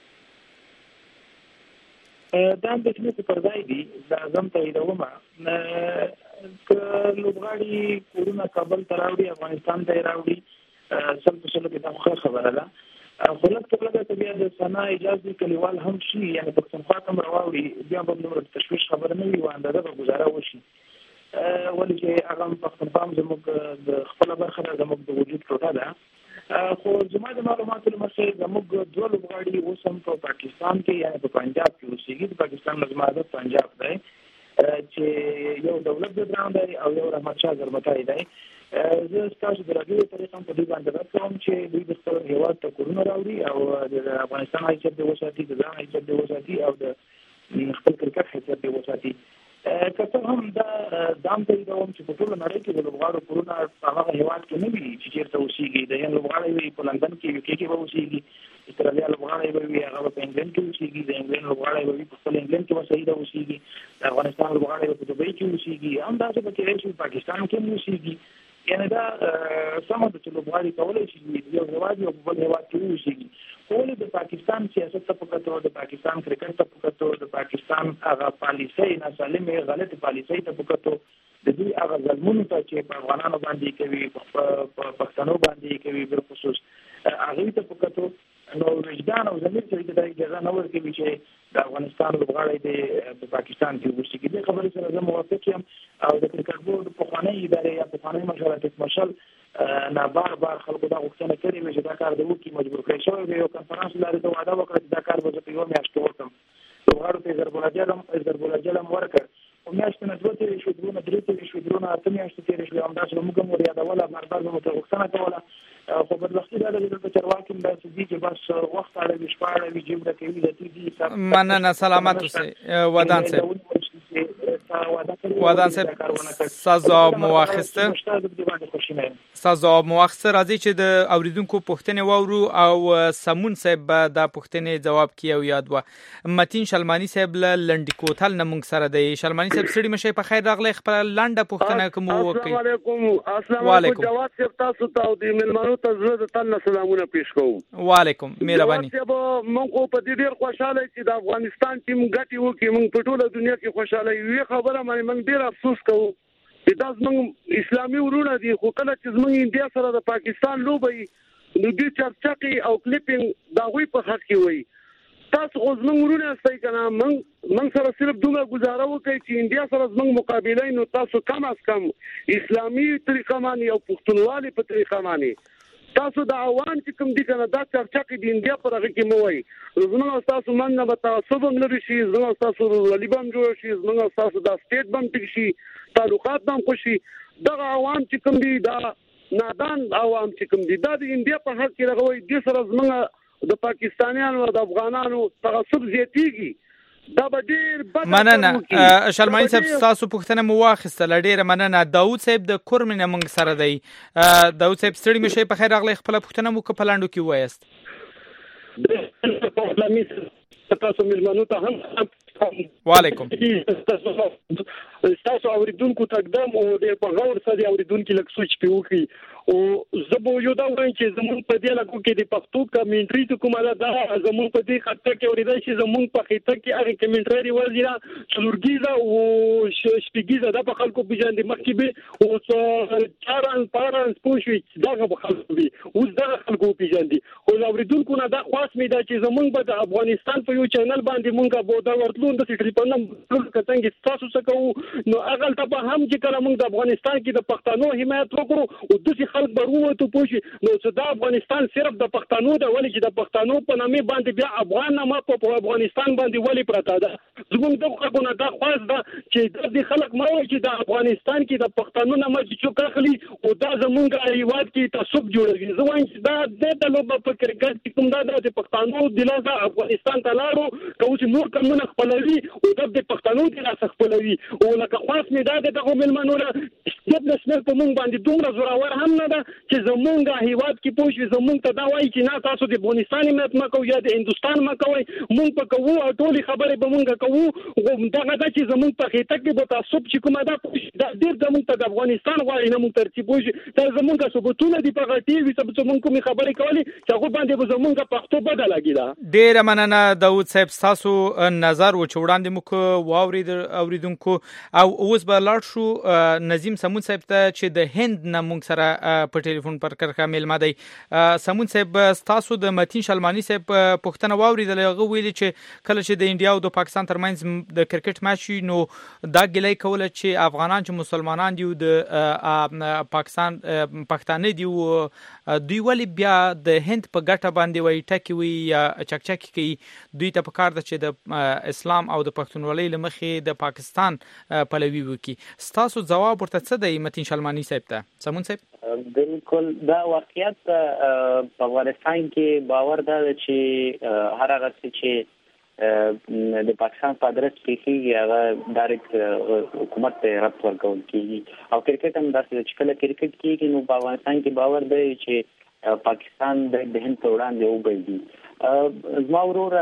دا د څه پر ځای دي دا زم ته ایدومه ک لوبغاړي کورونه کابل تراوړي افغانستان ته راوړي سم څه له دغه خبره ده خلک ته لږه بیا د سنا اجازه کلیوال هم شي یعنی په څنګه کوم راوړي بیا به نور تشویش خبره نه وي وانده به گزاره وشي ولې چې هغه په خپل زموږ د خپل برخه زموږ د وجود ټوټه ده خو زما د معلوماتو لمسه زموږ دوه لوبغاړي اوسم په پاکستان کې یا په پنجاب کې اوسېږي د پاکستان مزمادت پنجاب دی چې یو دولت د براند دی او یو رحمت شاه زرمتای دی زه تاسو د راډیو طریقې په دې باندې راځم چې دوی د خپل هیواد ته کورونه راوړي او د افغانستان حیثیت د وساتي د ځان حیثیت د وساتي او د خپل کرکټ حیثیت د وساتي کته هم دا دام ته دوم چې په ټول نړۍ کې د لوبغاړو کورونه هغه هیواد کې نه وي چې چیرته اوسېږي د یو لوبغاړي په لندن کې یو کې اوسېږي استرالیا لوبغاړي وي هغه په انګلند کې اوسېږي د انګلند لوبغاړي وي په خپل انګلند کې وسایده اوسېږي د افغانستان لوبغاړي په دوبۍ کې اوسېږي هم دا چې په کې پاکستان کې اوسېږي یعنی دا سمه د لوبغاړي کولای شي یو هیواد یو بل هیواد کې اوسېږي ټول د پاکستان سیاست ته پکاتو د پاکستان کرکټ ته پکاتو د پاکستان هغه پالیسي نه سالمه غلط پالیسي ته پکاتو د دې هغه ظلمونو ته چې په افغانانو باندې کوي په پښتنو باندې کوي په خصوص هغه ته پکاتو نو وجدان او زمير چې د اجازه نه ورکوي چې د افغانستان لوبغاړي د پاکستان کې ورسېږي د خبرې سره زه موافق یم او د کرکټ بورډ په خانه ادارې یا په خانه مشورت مشل نه بار خلکو دا غوښتنه کړې وي چې دا کار د وکی مجبور کړی شوی دی یو کنفرانس لري ته وعده وکړه چې دا کار به په یو میاشت کې وکړم لوبغاړو ته ضربولجلم ورکړ او میاشت نه دوه تیرې شو درونه درې تیرې شو درونه اته میاشتې تیرې شو همداسې موږ هم وريادوله بار مو ته غوښتنه کوله خو بدبختي دا ده چې چرواکي داسې دي چې بس وخت اړوي شپه اړوي جیب راکوي د دې مننه سلامت اوسئ ودان صاحب سزا مواخسته راځي چې د اوریدونکو پوښتنه وورو او سمون صاحب دا پوښتنه جواب کیو یاد و متین شلمانی صاحب لنډی کوتل نمنګ سره دی شلمانی صاحب سړي مشه په خیر راغلی خپل لنډه پوښتنه کوم وکړي السلام علیکم جواب صاحب تاسو ته او د ملمنو ته زړه تل سلامونه پیښ کوم وعلیکم مهرباني مونږ په دې ډیر خوشاله چې د افغانستان ټیم ګټي وکي مونږ په ټوله دنیا کې خوشاله یو خبره مونږ ډیر افسوس کوو چې دا زموږ اسلامي ورونه دي خو کله چې زموږ انډیا سره د پاکستان لوبي نو دې چرچقي او کلیپینګ دا وی په خاص کې وي تاسو اوس موږ ورونه استای کنه موږ سره صرف دومره گزاره وکړي چې انډیا سره زموږ مقابله نو تاسو کم از کم اسلامي طریقه باندې او پښتونوالي په طریقه باندې تاسو د عوام چې کوم دي کنه دا چرچقي د انډیا پر هغه کې مو وي زموږ تاسو مننه به تاسو هم لري شي زموږ تاسو ولې بم جوړ شي زموږ تاسو د سټیټ بم تک شي تعلقات بم خوشي دغه عوام چې کوم دي دا نادان عوام چې کوم دي دا د انډیا په حق کې راغوي د سره زمونږ د پاکستانیانو او د افغانانو تعصب زیاتیږي دا به ډېر مننه شرمانی صاحب تاسو پوښتنه مو واخیستله ډېره مننه داود صاحب د کورمنه موږ سره دی داود صاحب ستړي مشي په خیر راغلی خپل پوښتنه مو په لاندو کې وایست تاسو ملمنو ته هم وعلیکم تاسو اوریدونکو تقدم او د په غور سره اوریدونکو لک سوچ پیوخي او زبو یو دا وایم چې زمون په دې لکو کې د پښتو کمنټري ته کومه دا زمون په دې خاطر کې اوریدل شي زمون په خاطر کې هغه کمنټري وزیرا څلورګیزه او شپږیزه د په خلکو بجان د مخکې به او چاران پاران پوښي دا په خلکو وي اوس دا خلکو پیژان دي او اوریدونکو نه دا خاص می دا چې زمون په د افغانستان په یو چینل باندې مونږه بو دا ورتلون د ټلیفون کتنګ تاسو څه کوو نو هغه ته په هم چې کله مونږ د افغانستان کې د پښتنو حمایت وکړو او د خلک برو ته پوښي نو چې د افغانستان صرف د پښتنو د ولې چې د پښتنو په نامه باندې بیا افغان نامه په افغانستان باندې ولې پراته ده زموږ د خلکو دا خاص ده چې د خلک مو چې د افغانستان کې د پښتنو نامه چې څوک اخلي او دا زموږ هیواد کې تعصب جوړوي زه وایم چې دا د لوبه په کرکټ کوم دا د پښتنو د لاسه افغانستان ته لاړو کوم نور کومه خپلوي او د پښتنو د لاسه خپلوي او لکه خاص می دا دغه ملمنو له د نسل په مونږ باندې دومره زوراور هم نه ده چې زمونږه هیواد کې پوښي زمونږ ته دا وایي چې نه تاسو د افغانستان مت مکو یا د هندستان مکو مونږ په کوو او ټولي خبرې به مونږ کوو دا غدا چې زمونږ په خېټه کې به تعصب چې کومه دا پوښي دا ډېر زمونږ ته د افغانستان غواړي نه مونږ ترتیب پوښي دا زمونږه ثبوتونه دي په غټي وي چې مونږ کومې خبرې کولې چې هغه باندې به زمونږه پښتو بدل لګیدا ډېر مننه داود صاحب تاسو نظر و چوڑاندې مو واورید اوریدونکو او اوس به لاړ شو نظیم سمون صاحب ته چې د هند نه مونږ سره په ټلیفون پر کرکه ملما دی سمون صاحب تاسو د متین شلمانی صاحب پښتنه واوریدل هغه ویلي چې کله چې د انډیا او د پاکستان ترمنځ د کرکټ میچ نو دا ګلای کوله چې افغانان چې مسلمانان دي د پاکستان پښتانه دي دوی ولی بیا د هند په ګټه باندې وای ټکی وی یا چکچکی کوي دوی ته پکار ده چې د اسلام او د پښتونولۍ لمخې د پاکستان پلوي وکي تاسو جواب ورته څه دی متین شلمانی صاحب ته سمون صاحب بالکل دا واقعیت په افغانستان کې باور ده چې هر هغه چې د پاکستان په ادرس پیږي هغه ډایرکټ حکومت ته رابط ورکول کیږي او کرکټ هم داسې چې کله کرکټ کیږي نو په افغانستان کې باور دی چې پاکستان د هند په وړاندې وګرځي زما ورور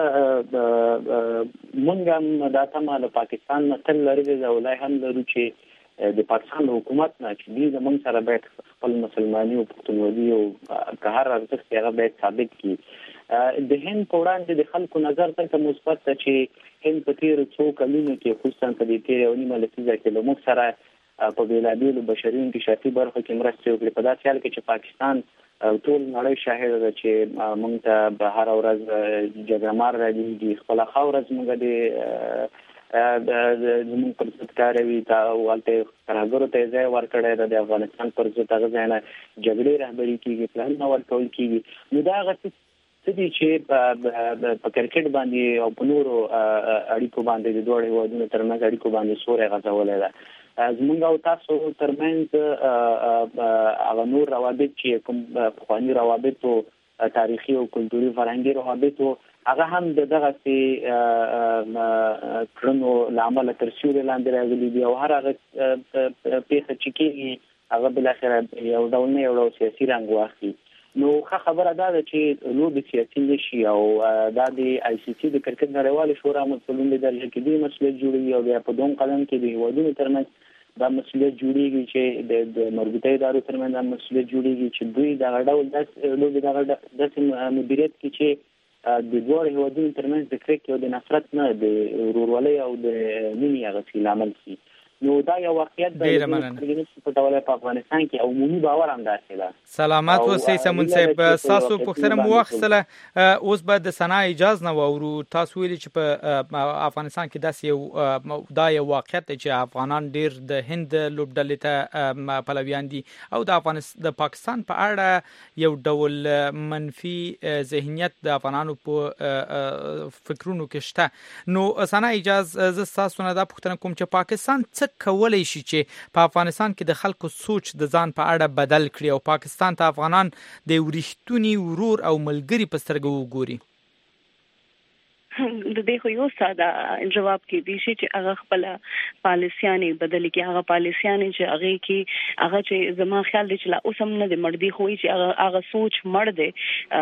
مونږ هم دا تمه له پاکستان نه تل لري او لای هم لرو چې د پاکستان حکومت نه چې دې زمونږ سره باید خپل مسلمانۍ او پښتونولي او که هر ارزښت هغه باید ثابت کړي د هند په وړاندې د خلکو نظر ته مثبت ده چې هند په تیر څو کلونو کې خصوصا په دې تیر یو نیمه لسیزه کې له موږ سره په بیلابیلو بشري انکشافي برخو کې مرسته وکړي په داسې حال کې چې پاکستان ټول نړۍ شاهد ده چې موږ ته به هر ورځ جګړه مار راځي خپل خاور زموږ د زمون پر ضد کاروي دا ولته ترهګرو ته ځای ورکړی د افغانستان پر ضد هغه ځای نه جګړې رهبري کیږي پلان نه ورکول کیږي نو دا غوښتل چې په کرکټ باندې او په نورو اړیکو باندې د دوه هیوادونو ترمنځ اړیکو باندې سوري غځولای ده زمونږ او تاسو ترمنځ هغه نور روابط چې کوم پخوانی روابط او تاریخي او کلتوري فرهنګي روابط هغه هم دغه سي کړنو لامل تر سیوري لاندې راغلي دي او هر هغه پیښه چې کیږي هغه بل اخر یو ډول نه یو سیاسي رنګ واخلي نو خبره ده چې لوب سیاسي نشي او دا د آی سی سی د کرکټ نړیوال شورا مسؤلین د درجه کې د مسلې جوړي او بیا په دوم قلم کې د هیوادونو ترمنځ دا مسلې جوړيږي چې د مربوطه ادارو ترمنځ دا مسلې جوړيږي چې دوی دا ډول د لوب د مدیریت کې چې د دوه هیوادونو ترمنځ د کرکټ او د نفرت نه د ورورولۍ او د مینې هغه لامل شي نو دا یو واقعیت دی چې په ټوله په افغانستان کې عمومي باور هم داسې ده سلامات اوسئ سمون صاحب تاسو پوښتنه مو واخیستله اوس به د سنا اجازه نه وورو تاسو ویلي چې په افغانستان کې داسې یو واقعیت دی چې افغانان ډیر د هند لوبډلې ته پلویان دي او د پاکستان په اړه یو ډول منفي ذهنیت د افغانانو په فکرونو کې شته نو سنا اجازه ز تاسو نه دا پوښتنه کوم چې پاکستان څه کولای شي چې په افغانستان کې د خلکو سوچ د ځان په اړه بدل کړي او پاکستان ته افغانان د ورښتونی ورور او ملګری په سترګه وګوري؟ د دې خو یو ساده جواب کې دی چې هغه خپل پالیسیانې بدل کې هغه پالیسیانې چې هغه کې هغه چې زما خیال دی چې لا اوس هم نه د مړ دی خو چې هغه سوچ مړ دی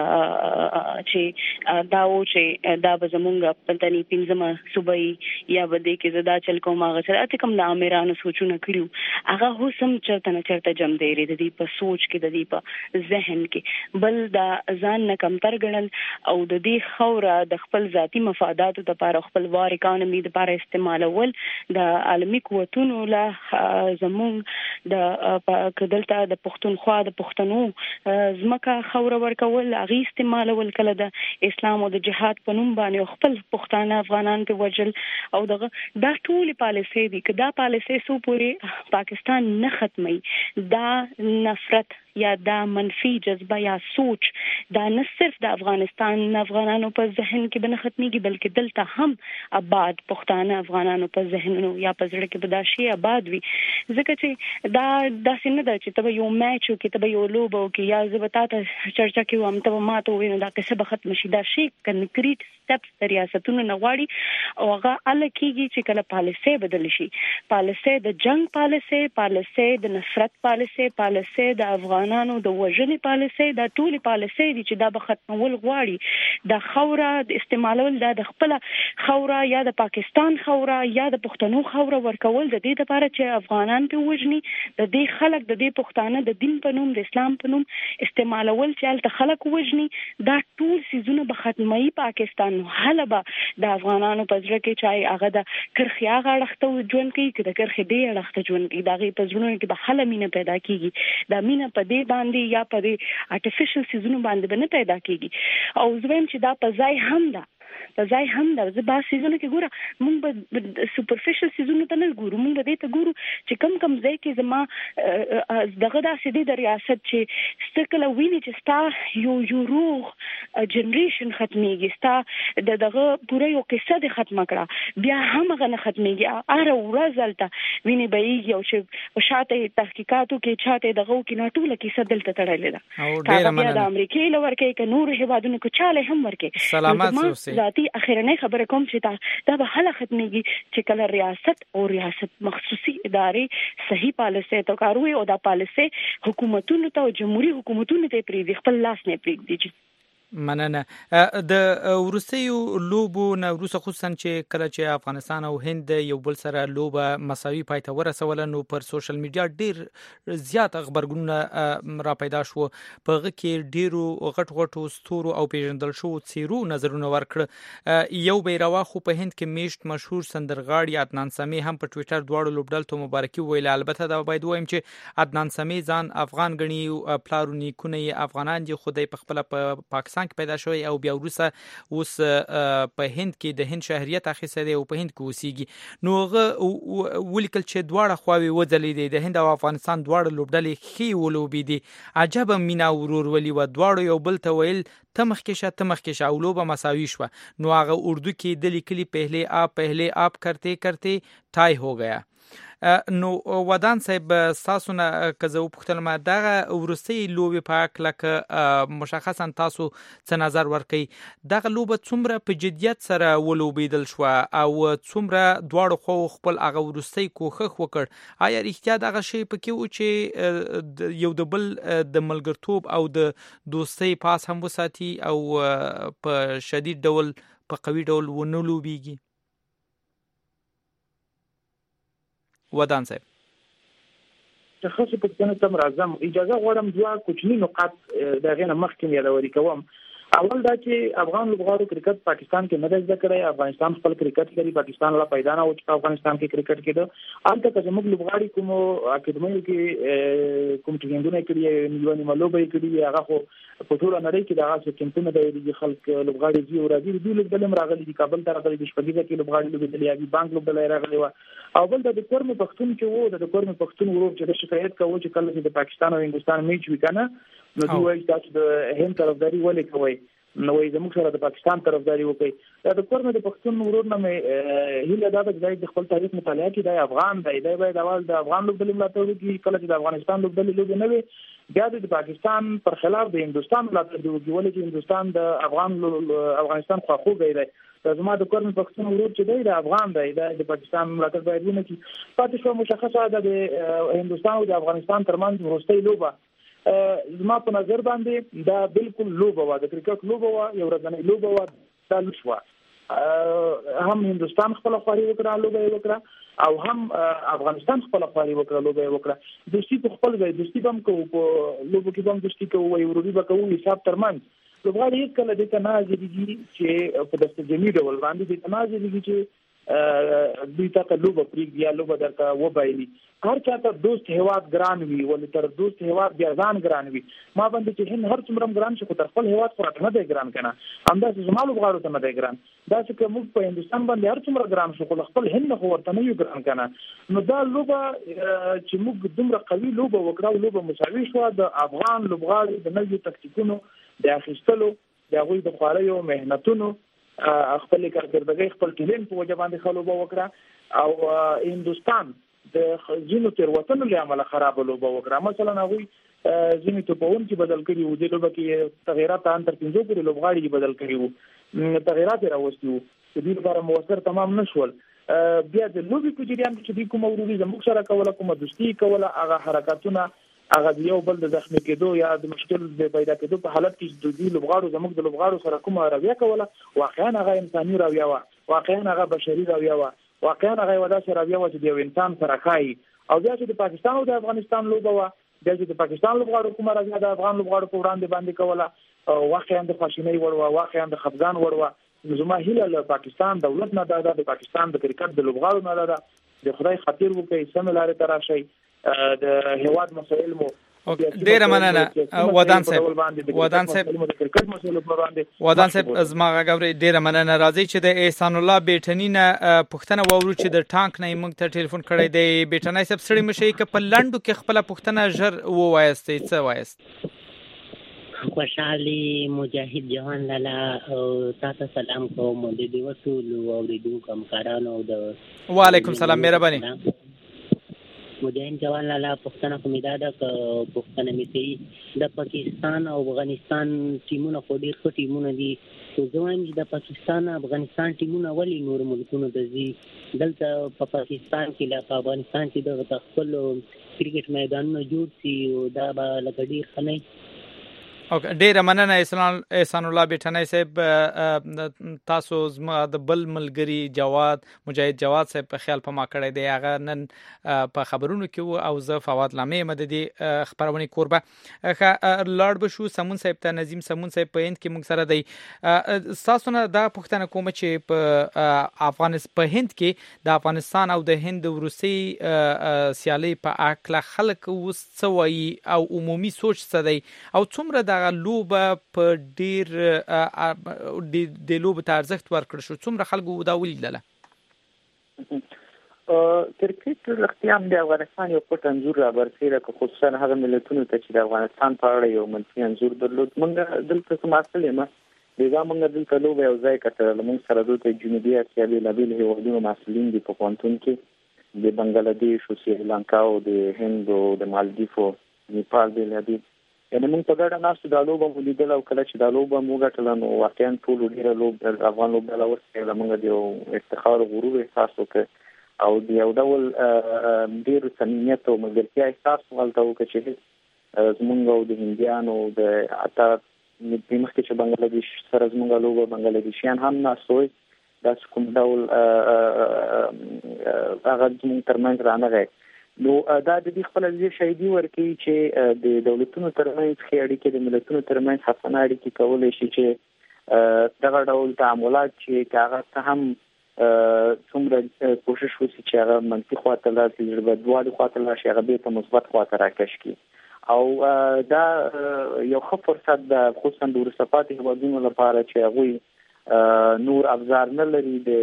چې دا و چې دا به زمونږ پلتنی پنځمه صوبې یا بده کې زدا چل کوم هغه چې کوم د امیرانو سوچونه کړیو هغه هم چرته نه چرته جمع دی د دې په سوچ کې د دې په ذهن کې بل دا ځان نه کمتر ګڼل او د دې خوره د خپل ذاتی مفاداتو لپاره خپل وار اکانومي لپاره استعمالول د عالمي قوتونو له زمونږ د کدلته د پښتونخوا د پښتنو زمکه خوره ورکول هغه استعمالول کله د اسلام او د جهاد په نوم باندې خپل پښتانه افغانان په وجل او دا ټول پالیسي دي کدا پالیسي سو پوری پاکستان نه ختمي دا نفرت یا دا منفي جذبه یا سوچ دا نه صرف د افغانانو په ذهن کې بنه ختميږي بلکې دلته هم آباد پښتانه افغانانو په ذهنونو یا په زړه کې بداشي آباد وي ځکه چې دا څنګه ده چې تبه یو میچ او کې تبه یو لوبو کې یا زبتا ته چرچا کې وم ته ماته ویني دا څه به ختم شي دا شي کنکریټ سټپس ریاستونو نه غواړي او هغه ال کېږي چې کله پالیسي بدل شي پالیسي د جنگ پالیسي د نفرت پالیسي د افغانانو د وژنې پالیسي دا ټول پالیسي دي چې دا به ختمول غواړي د خوره د استعمالول د خپل خوره یا د پاکستان خوره یا د پښتنو خوره ورکول د دې لپاره چې افغانان په وژني د دې خلک د دې پښتانه د دین په نوم د اسلام په نوم استعمالول چې الته خلک وژني دا ټول سيزونه به ختمي پاکستان حلبه د افغانانو په ځړ کې چای هغه د کرخیا غړخته ژوند کوي چې د کرخې دی غړخته ژوند کوي دا غي په ژوند کې به حل مینه پیدا کیږي دا مینه په دې باندې یا په دې آرټیفیشل سيزونه باندې نه پیدا کیږي او زویم چې دا په ځای هم ده په ځای هم دا زبا سيزونه کې ګوره موږ به سوپرفیشل سيزونه ته نه ګورو موږ به دې ته ګورو چې کم ځای کې زما دغه د سيدي د ریاست چې ستکله ویني چې ستا یو روغ جنریشن ختميږي ستا دغه پوره یو قصه د ختمه کړه بیا هم غنه ختميږي اره ورځلته ویني به یو چې شاته تحقیقاتو کې چاته دغه کې نه ټوله کیسه دلته تړلې ده او ډیر مننه د امریکای لور کې ک نور هیوادونو کې چاله هم ورکه سلامات اوسئ ذاتی اخیرنۍ خبره کوم چې دا به حل ختميږي چې کله ریاست مخصوصي ادارې صحیح پالیسي تو کاروي او دا پالیسي حکومتونو ته او جمهوریت حکومتونو ته پریږدي خپل لاس نه پریږدي مننه د روسیو لوبو نه روسه خصوصا چې کله چې افغانستان او هند یو بل سره لوبه مساوي پای ته ورسول نو پر سوشل میډیا ډیر زیات خبرګونونه را پیدا شو په هغه کې ډیرو غټو ستورو او پیژندل شو څیرو نظرونه ورکړ یو بیروا خو په هند کې میشت مشهور سندرغاړي عدنان سامي هم په ټوئیټر دواړو لوبډل ته مبارکي ویل البته دا باید وایم چې عدنان سامي ځان افغان غني پلارونی کونه افغانان دي خدای په خپل په پاکستان کې پیدا شوی او بیا وروسته اوس په هند کې د هند شهریت اخیسته دی او په هند کې اوسېږي نو هغه ولیکل چې دواړه خواوې وځلې دي د هند او افغانستان دواړه لوبډلې خې ولوبې دي عجب مینا ورور ولي و دواړو یو بل ته ویل تمخکشه او لوبه مساوي شو نو هغه اردو کې د لیکلي پهله آپ کرتے ټای هو گیا نو ودان صاحب تاسو نه کزو پختل ما دغه ورستی لوبي پاک لکه مشخصا تاسو څه نظر ورکړي دغه لوبه څومره په جديت سره ولوبیدل شو او څومره دواړو خو خپل هغه ورستی کوخخ وکړ آیا احتیاط دغه شی پکې و چې یو د بل د ملګرتوب او د دوستۍ پاس هم وساتي او په شدید ډول په قوي ډول ونه لوبيږي ودان صاحب چې خاصه په څنګه تم راځم اجازه غواړم دوا کوچنی نقاط دا غنه مخکې یادوري کوم اول دا چې افغان لوبغاړو کرکټ پاکستان کې نه زده کړی افغانستان خپل کرکټ لري پاکستان لا پیدا نه او چې افغانستان کې کرکټ کېده البته چې موږ لوبغاړي کوم اکیډمي کې کوم ټینګونه کړی نیولې ملوبې کړی هغه خو په ټول نړۍ کې دا څه کمپونه د خلک لوبغاړي زی او راځي د لوبډلم راغلي د کابل ته راغلي د شپږیزه کې لوبغاړي لوبډلې یا بانک لوبډلې راغلي او بل د کورم پښتون چې وو د کورم پښتون ورو چې شکایت کوي چې کله چې د پاکستان او هندستان میچ وکړه نو دوی وایي چې د هند طرفداري ولې کوي نو زموږ سره د پاکستان طرفداري وکړي دا د کورنه د پښتون ورور نه مې هیله دا د خپل تاریخ مطالعه کړي د افغان دی باید اول د افغان لوبډلې ملاتړ وکړي کله چې د افغانستان لوبډلې لوبې نه وي بیا د پاکستان پر خلاف د هندستان ملاتړ وکړي ولې چې هندستان د افغانستان خواخوږی دی زما د کورن پښتون ورور چې دی د افغان دی د پاکستان ملاتړ باید ونه کړي پاتې شو مشخصه ده د هندستان او د افغانستان ترمنځ وروستۍ لوبه زما په نظر باندې دا بالکل لوبه و د کرکټ لوبه و یو ورځنۍ لوبه و دا لښوا هم هندستان خپل خواري وکړه لوبه وکړه او هم افغانستان خپل خواري وکړه لوبه وکړه دوستي په خپل ځای دوستي بم کو په لوبو کې بم دوستي کوو وروري به کوو حساب ترمنځ لوبغاړي هیڅ کله د تنازلېږي چې په دسته جمعي ډول باندې د تنازلېږي چې دوی ته لوبه پریږدي یا لوبه درته وبایلي هر چاته دوست هیواد ګران وي ولې تر دوست هیواد بیا ځان ګران وي ما باندې چې هند هر څومره ګران شي خو تر خپل هیواد خو نه دی ګران کنه همداسې زما لوبغاړو ته نه دی ګران دا چې موږ په هندستان باندې هر څومره ګران شو خو خپل هند خو ورته نه یو ګران کنه نو دا لوبه چې موږ دومره قوي لوبه وکړو لوبه مساوي شو د افغان لوبغاړو د نویو تکتیکونو د اخیستلو د هغوی د خواريو مهنتونو خپل کارکردګۍ خپل ټیلنټ په وجه باندې خلوبه وکړه او هندستان د ځینو تیروتنو له امله خراب لوبه وکړه مثلا هغوی ځینې توپون چې بدل کړي وو د لوبه کې تغیرات ان تر 15 پورې لوبغاړي بدل کړي وو تغیرات راوستي وو چې دې لپاره موثر تمام نشول بیا د لوبي په جریان کې چې کوم وروري زموږ سره کوله کومه دوستي کوله هغه حرکتونه هغه یو بل د زخمی کېدو یا د مشکل د پیدا کېدو په حالت کې د دې لوبغاړو زموږ د لوبغاړو سره کومه رویه کوله واقعا هغه انساني رویه و واقعا هغه بشري رویه و واقعا هغه ودا سره رویه و چې د انسان سره خای او بیا چې د پاکستان او د افغانستان لوبه و بیا چې د پاکستان لوبغاړو کومه رویه د افغان لوبغاړو په وړاندې باندې کوله واقعا د خواشینۍ وړ واقعا د خفګان وړ زما هیله له پاکستان دولت نه دا د پاکستان د کرکټ د لوبغاړو نه دا د خدای خاطر وکړي سم لارې تراشي د هیواد مسائل مو ډیره مننه ودان صاحب زما غوړي ډیره مننه راځي چې د احسان الله بیٹنی نه پښتنه وورو چې د ټانک نه موږ ته ټلیفون کړی دی بیٹنی صاحب سړی مشي ک په لندو کې خپل پښتنه ژر وایستې څه وایست خوشحالي مجاهد جهان لالا او تاسو سلام کوم د دې وټول او د دوه کمکارانو د وعلیکم سلام مهرباني مجاهد جوان لالا پښتنه کومیدا د پښتنه میتي د پاکستان او افغانستان ټیمونه خو ډیر ښه ټیمونه دي خو ځوان د پاکستان افغانستان ټیمونه ولی نور ملکونو د زی دلته په پاکستان کې لا افغانستان کې د خپل کرکټ میدانونه جوړ شي او دا به لکه ډیر خنۍ اوکې ډیره مننه احسان الله بیٹنی صاحب تاسو زما د بل ملګری جواد مجاهد جواد صاحب په خیال په ما کړی دی هغه نن په خبرونو کې او زه فواد لامه مددي خبرونه کوربه لاړ بشو سمون صاحب ته نظیم سمون صاحب په هند کې موږ سره دی تاسو نه دا پښتنه کوم چې په افغانستان په هند کې د افغانستان او د هند وروسي سیالي په اکله خلک وسوي او عمومي سوچ څه دی او څومره د لوبه په ډیر د لوبه ته ارزښت ورکړ شو څومره خلکو دا ولیدله کرکټ لختیام د افغانستان یو پټ انځور را برسېره خصوصا هغه ملتونو ته چې د افغانستان په اړه یو منفي انځور درلود موږ دلته کوم اصل یم دغه موږ دلته لوبه یو ځای کتل موږ سره د جنوبي اسیا د لابل هیوادونو مسؤلین دي په پونتون کې د بنگلاديش او سریلانکا او د هند او د مالدیف او نیپال د لابل یعنی موږ په ګډه ناست د لوبه ولیدل او کله چې د لوبه موږ ټول نو واقعا ټول ډیره لوبه افغان لوبه لا ورسره موږ د افتخار او غرور احساس وکړ او د یو ډول ډیر صمیمیت او ملګرتیا احساس ولته وکړ چې زمونږ او د هندیانو د اتا د مخکې چې بنگلاديش سره زمونږ لوبه بنگلاديشیان هم ناسوي د کوم ډول هغه زمونږ ترمنځ رانغی نو دا د دې خپل ځای شهیدي ورکوي چې د دولتونو ترمنځ ښې اړیکې د ملتونو ترمنځ حسنه اړیکې کولی شي چې دغه ډول تعاملات چې هغه هم څومره کوشش وشي چې هغه منفي خواته لاړ شي بدوالی خواته لاړ شي هغه بیرته مثبت خواته راکش کړي او دا یو ښه فرصت ده خصوصا د وروسته پاتې هېوادونو لپاره چې هغوی نور افزار نه لري د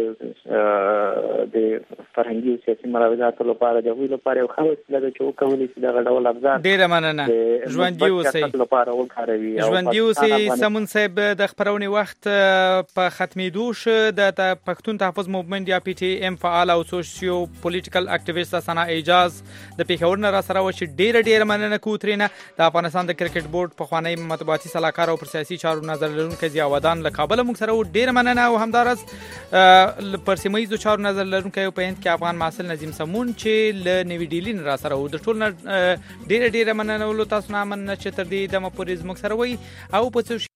فرهنګي او سیاسي مراوداتو لپاره د هغوی لپاره یو ښه وسیله ده چې وکولای شي دغه ډول افزار ډیره مننه ژوندي اوسئ لپاره وکاروي. ژوندي اوسئ. سمون صاحب د خبرونې وخت په ختمېدو شو. د پښتون تحفظ موومېنټ یا پی ټی ایم فعال او سوشیو پولیټیکل اکټیویسټ ثنا اعجاز د پیښور نه را سره و چې ډیره مننه کوو ترېنه. د افغانستان د کرکټ بورډ پخوانی مطبوعاتي سلاکار او پر سیاسي چارو نظر لرونکی ضیاء ودان له کابل موږ سره ډیر مننه. او همدارس پر سیمه ییزو چارو نظر لرونکی په هند کې افغان محصل نظیم سمون چې له نوی ډیلی را سره و. د ټول ډیر مننه ولو تاسو نه مننه چې تر دې دمه پورې زموږ سره وي او په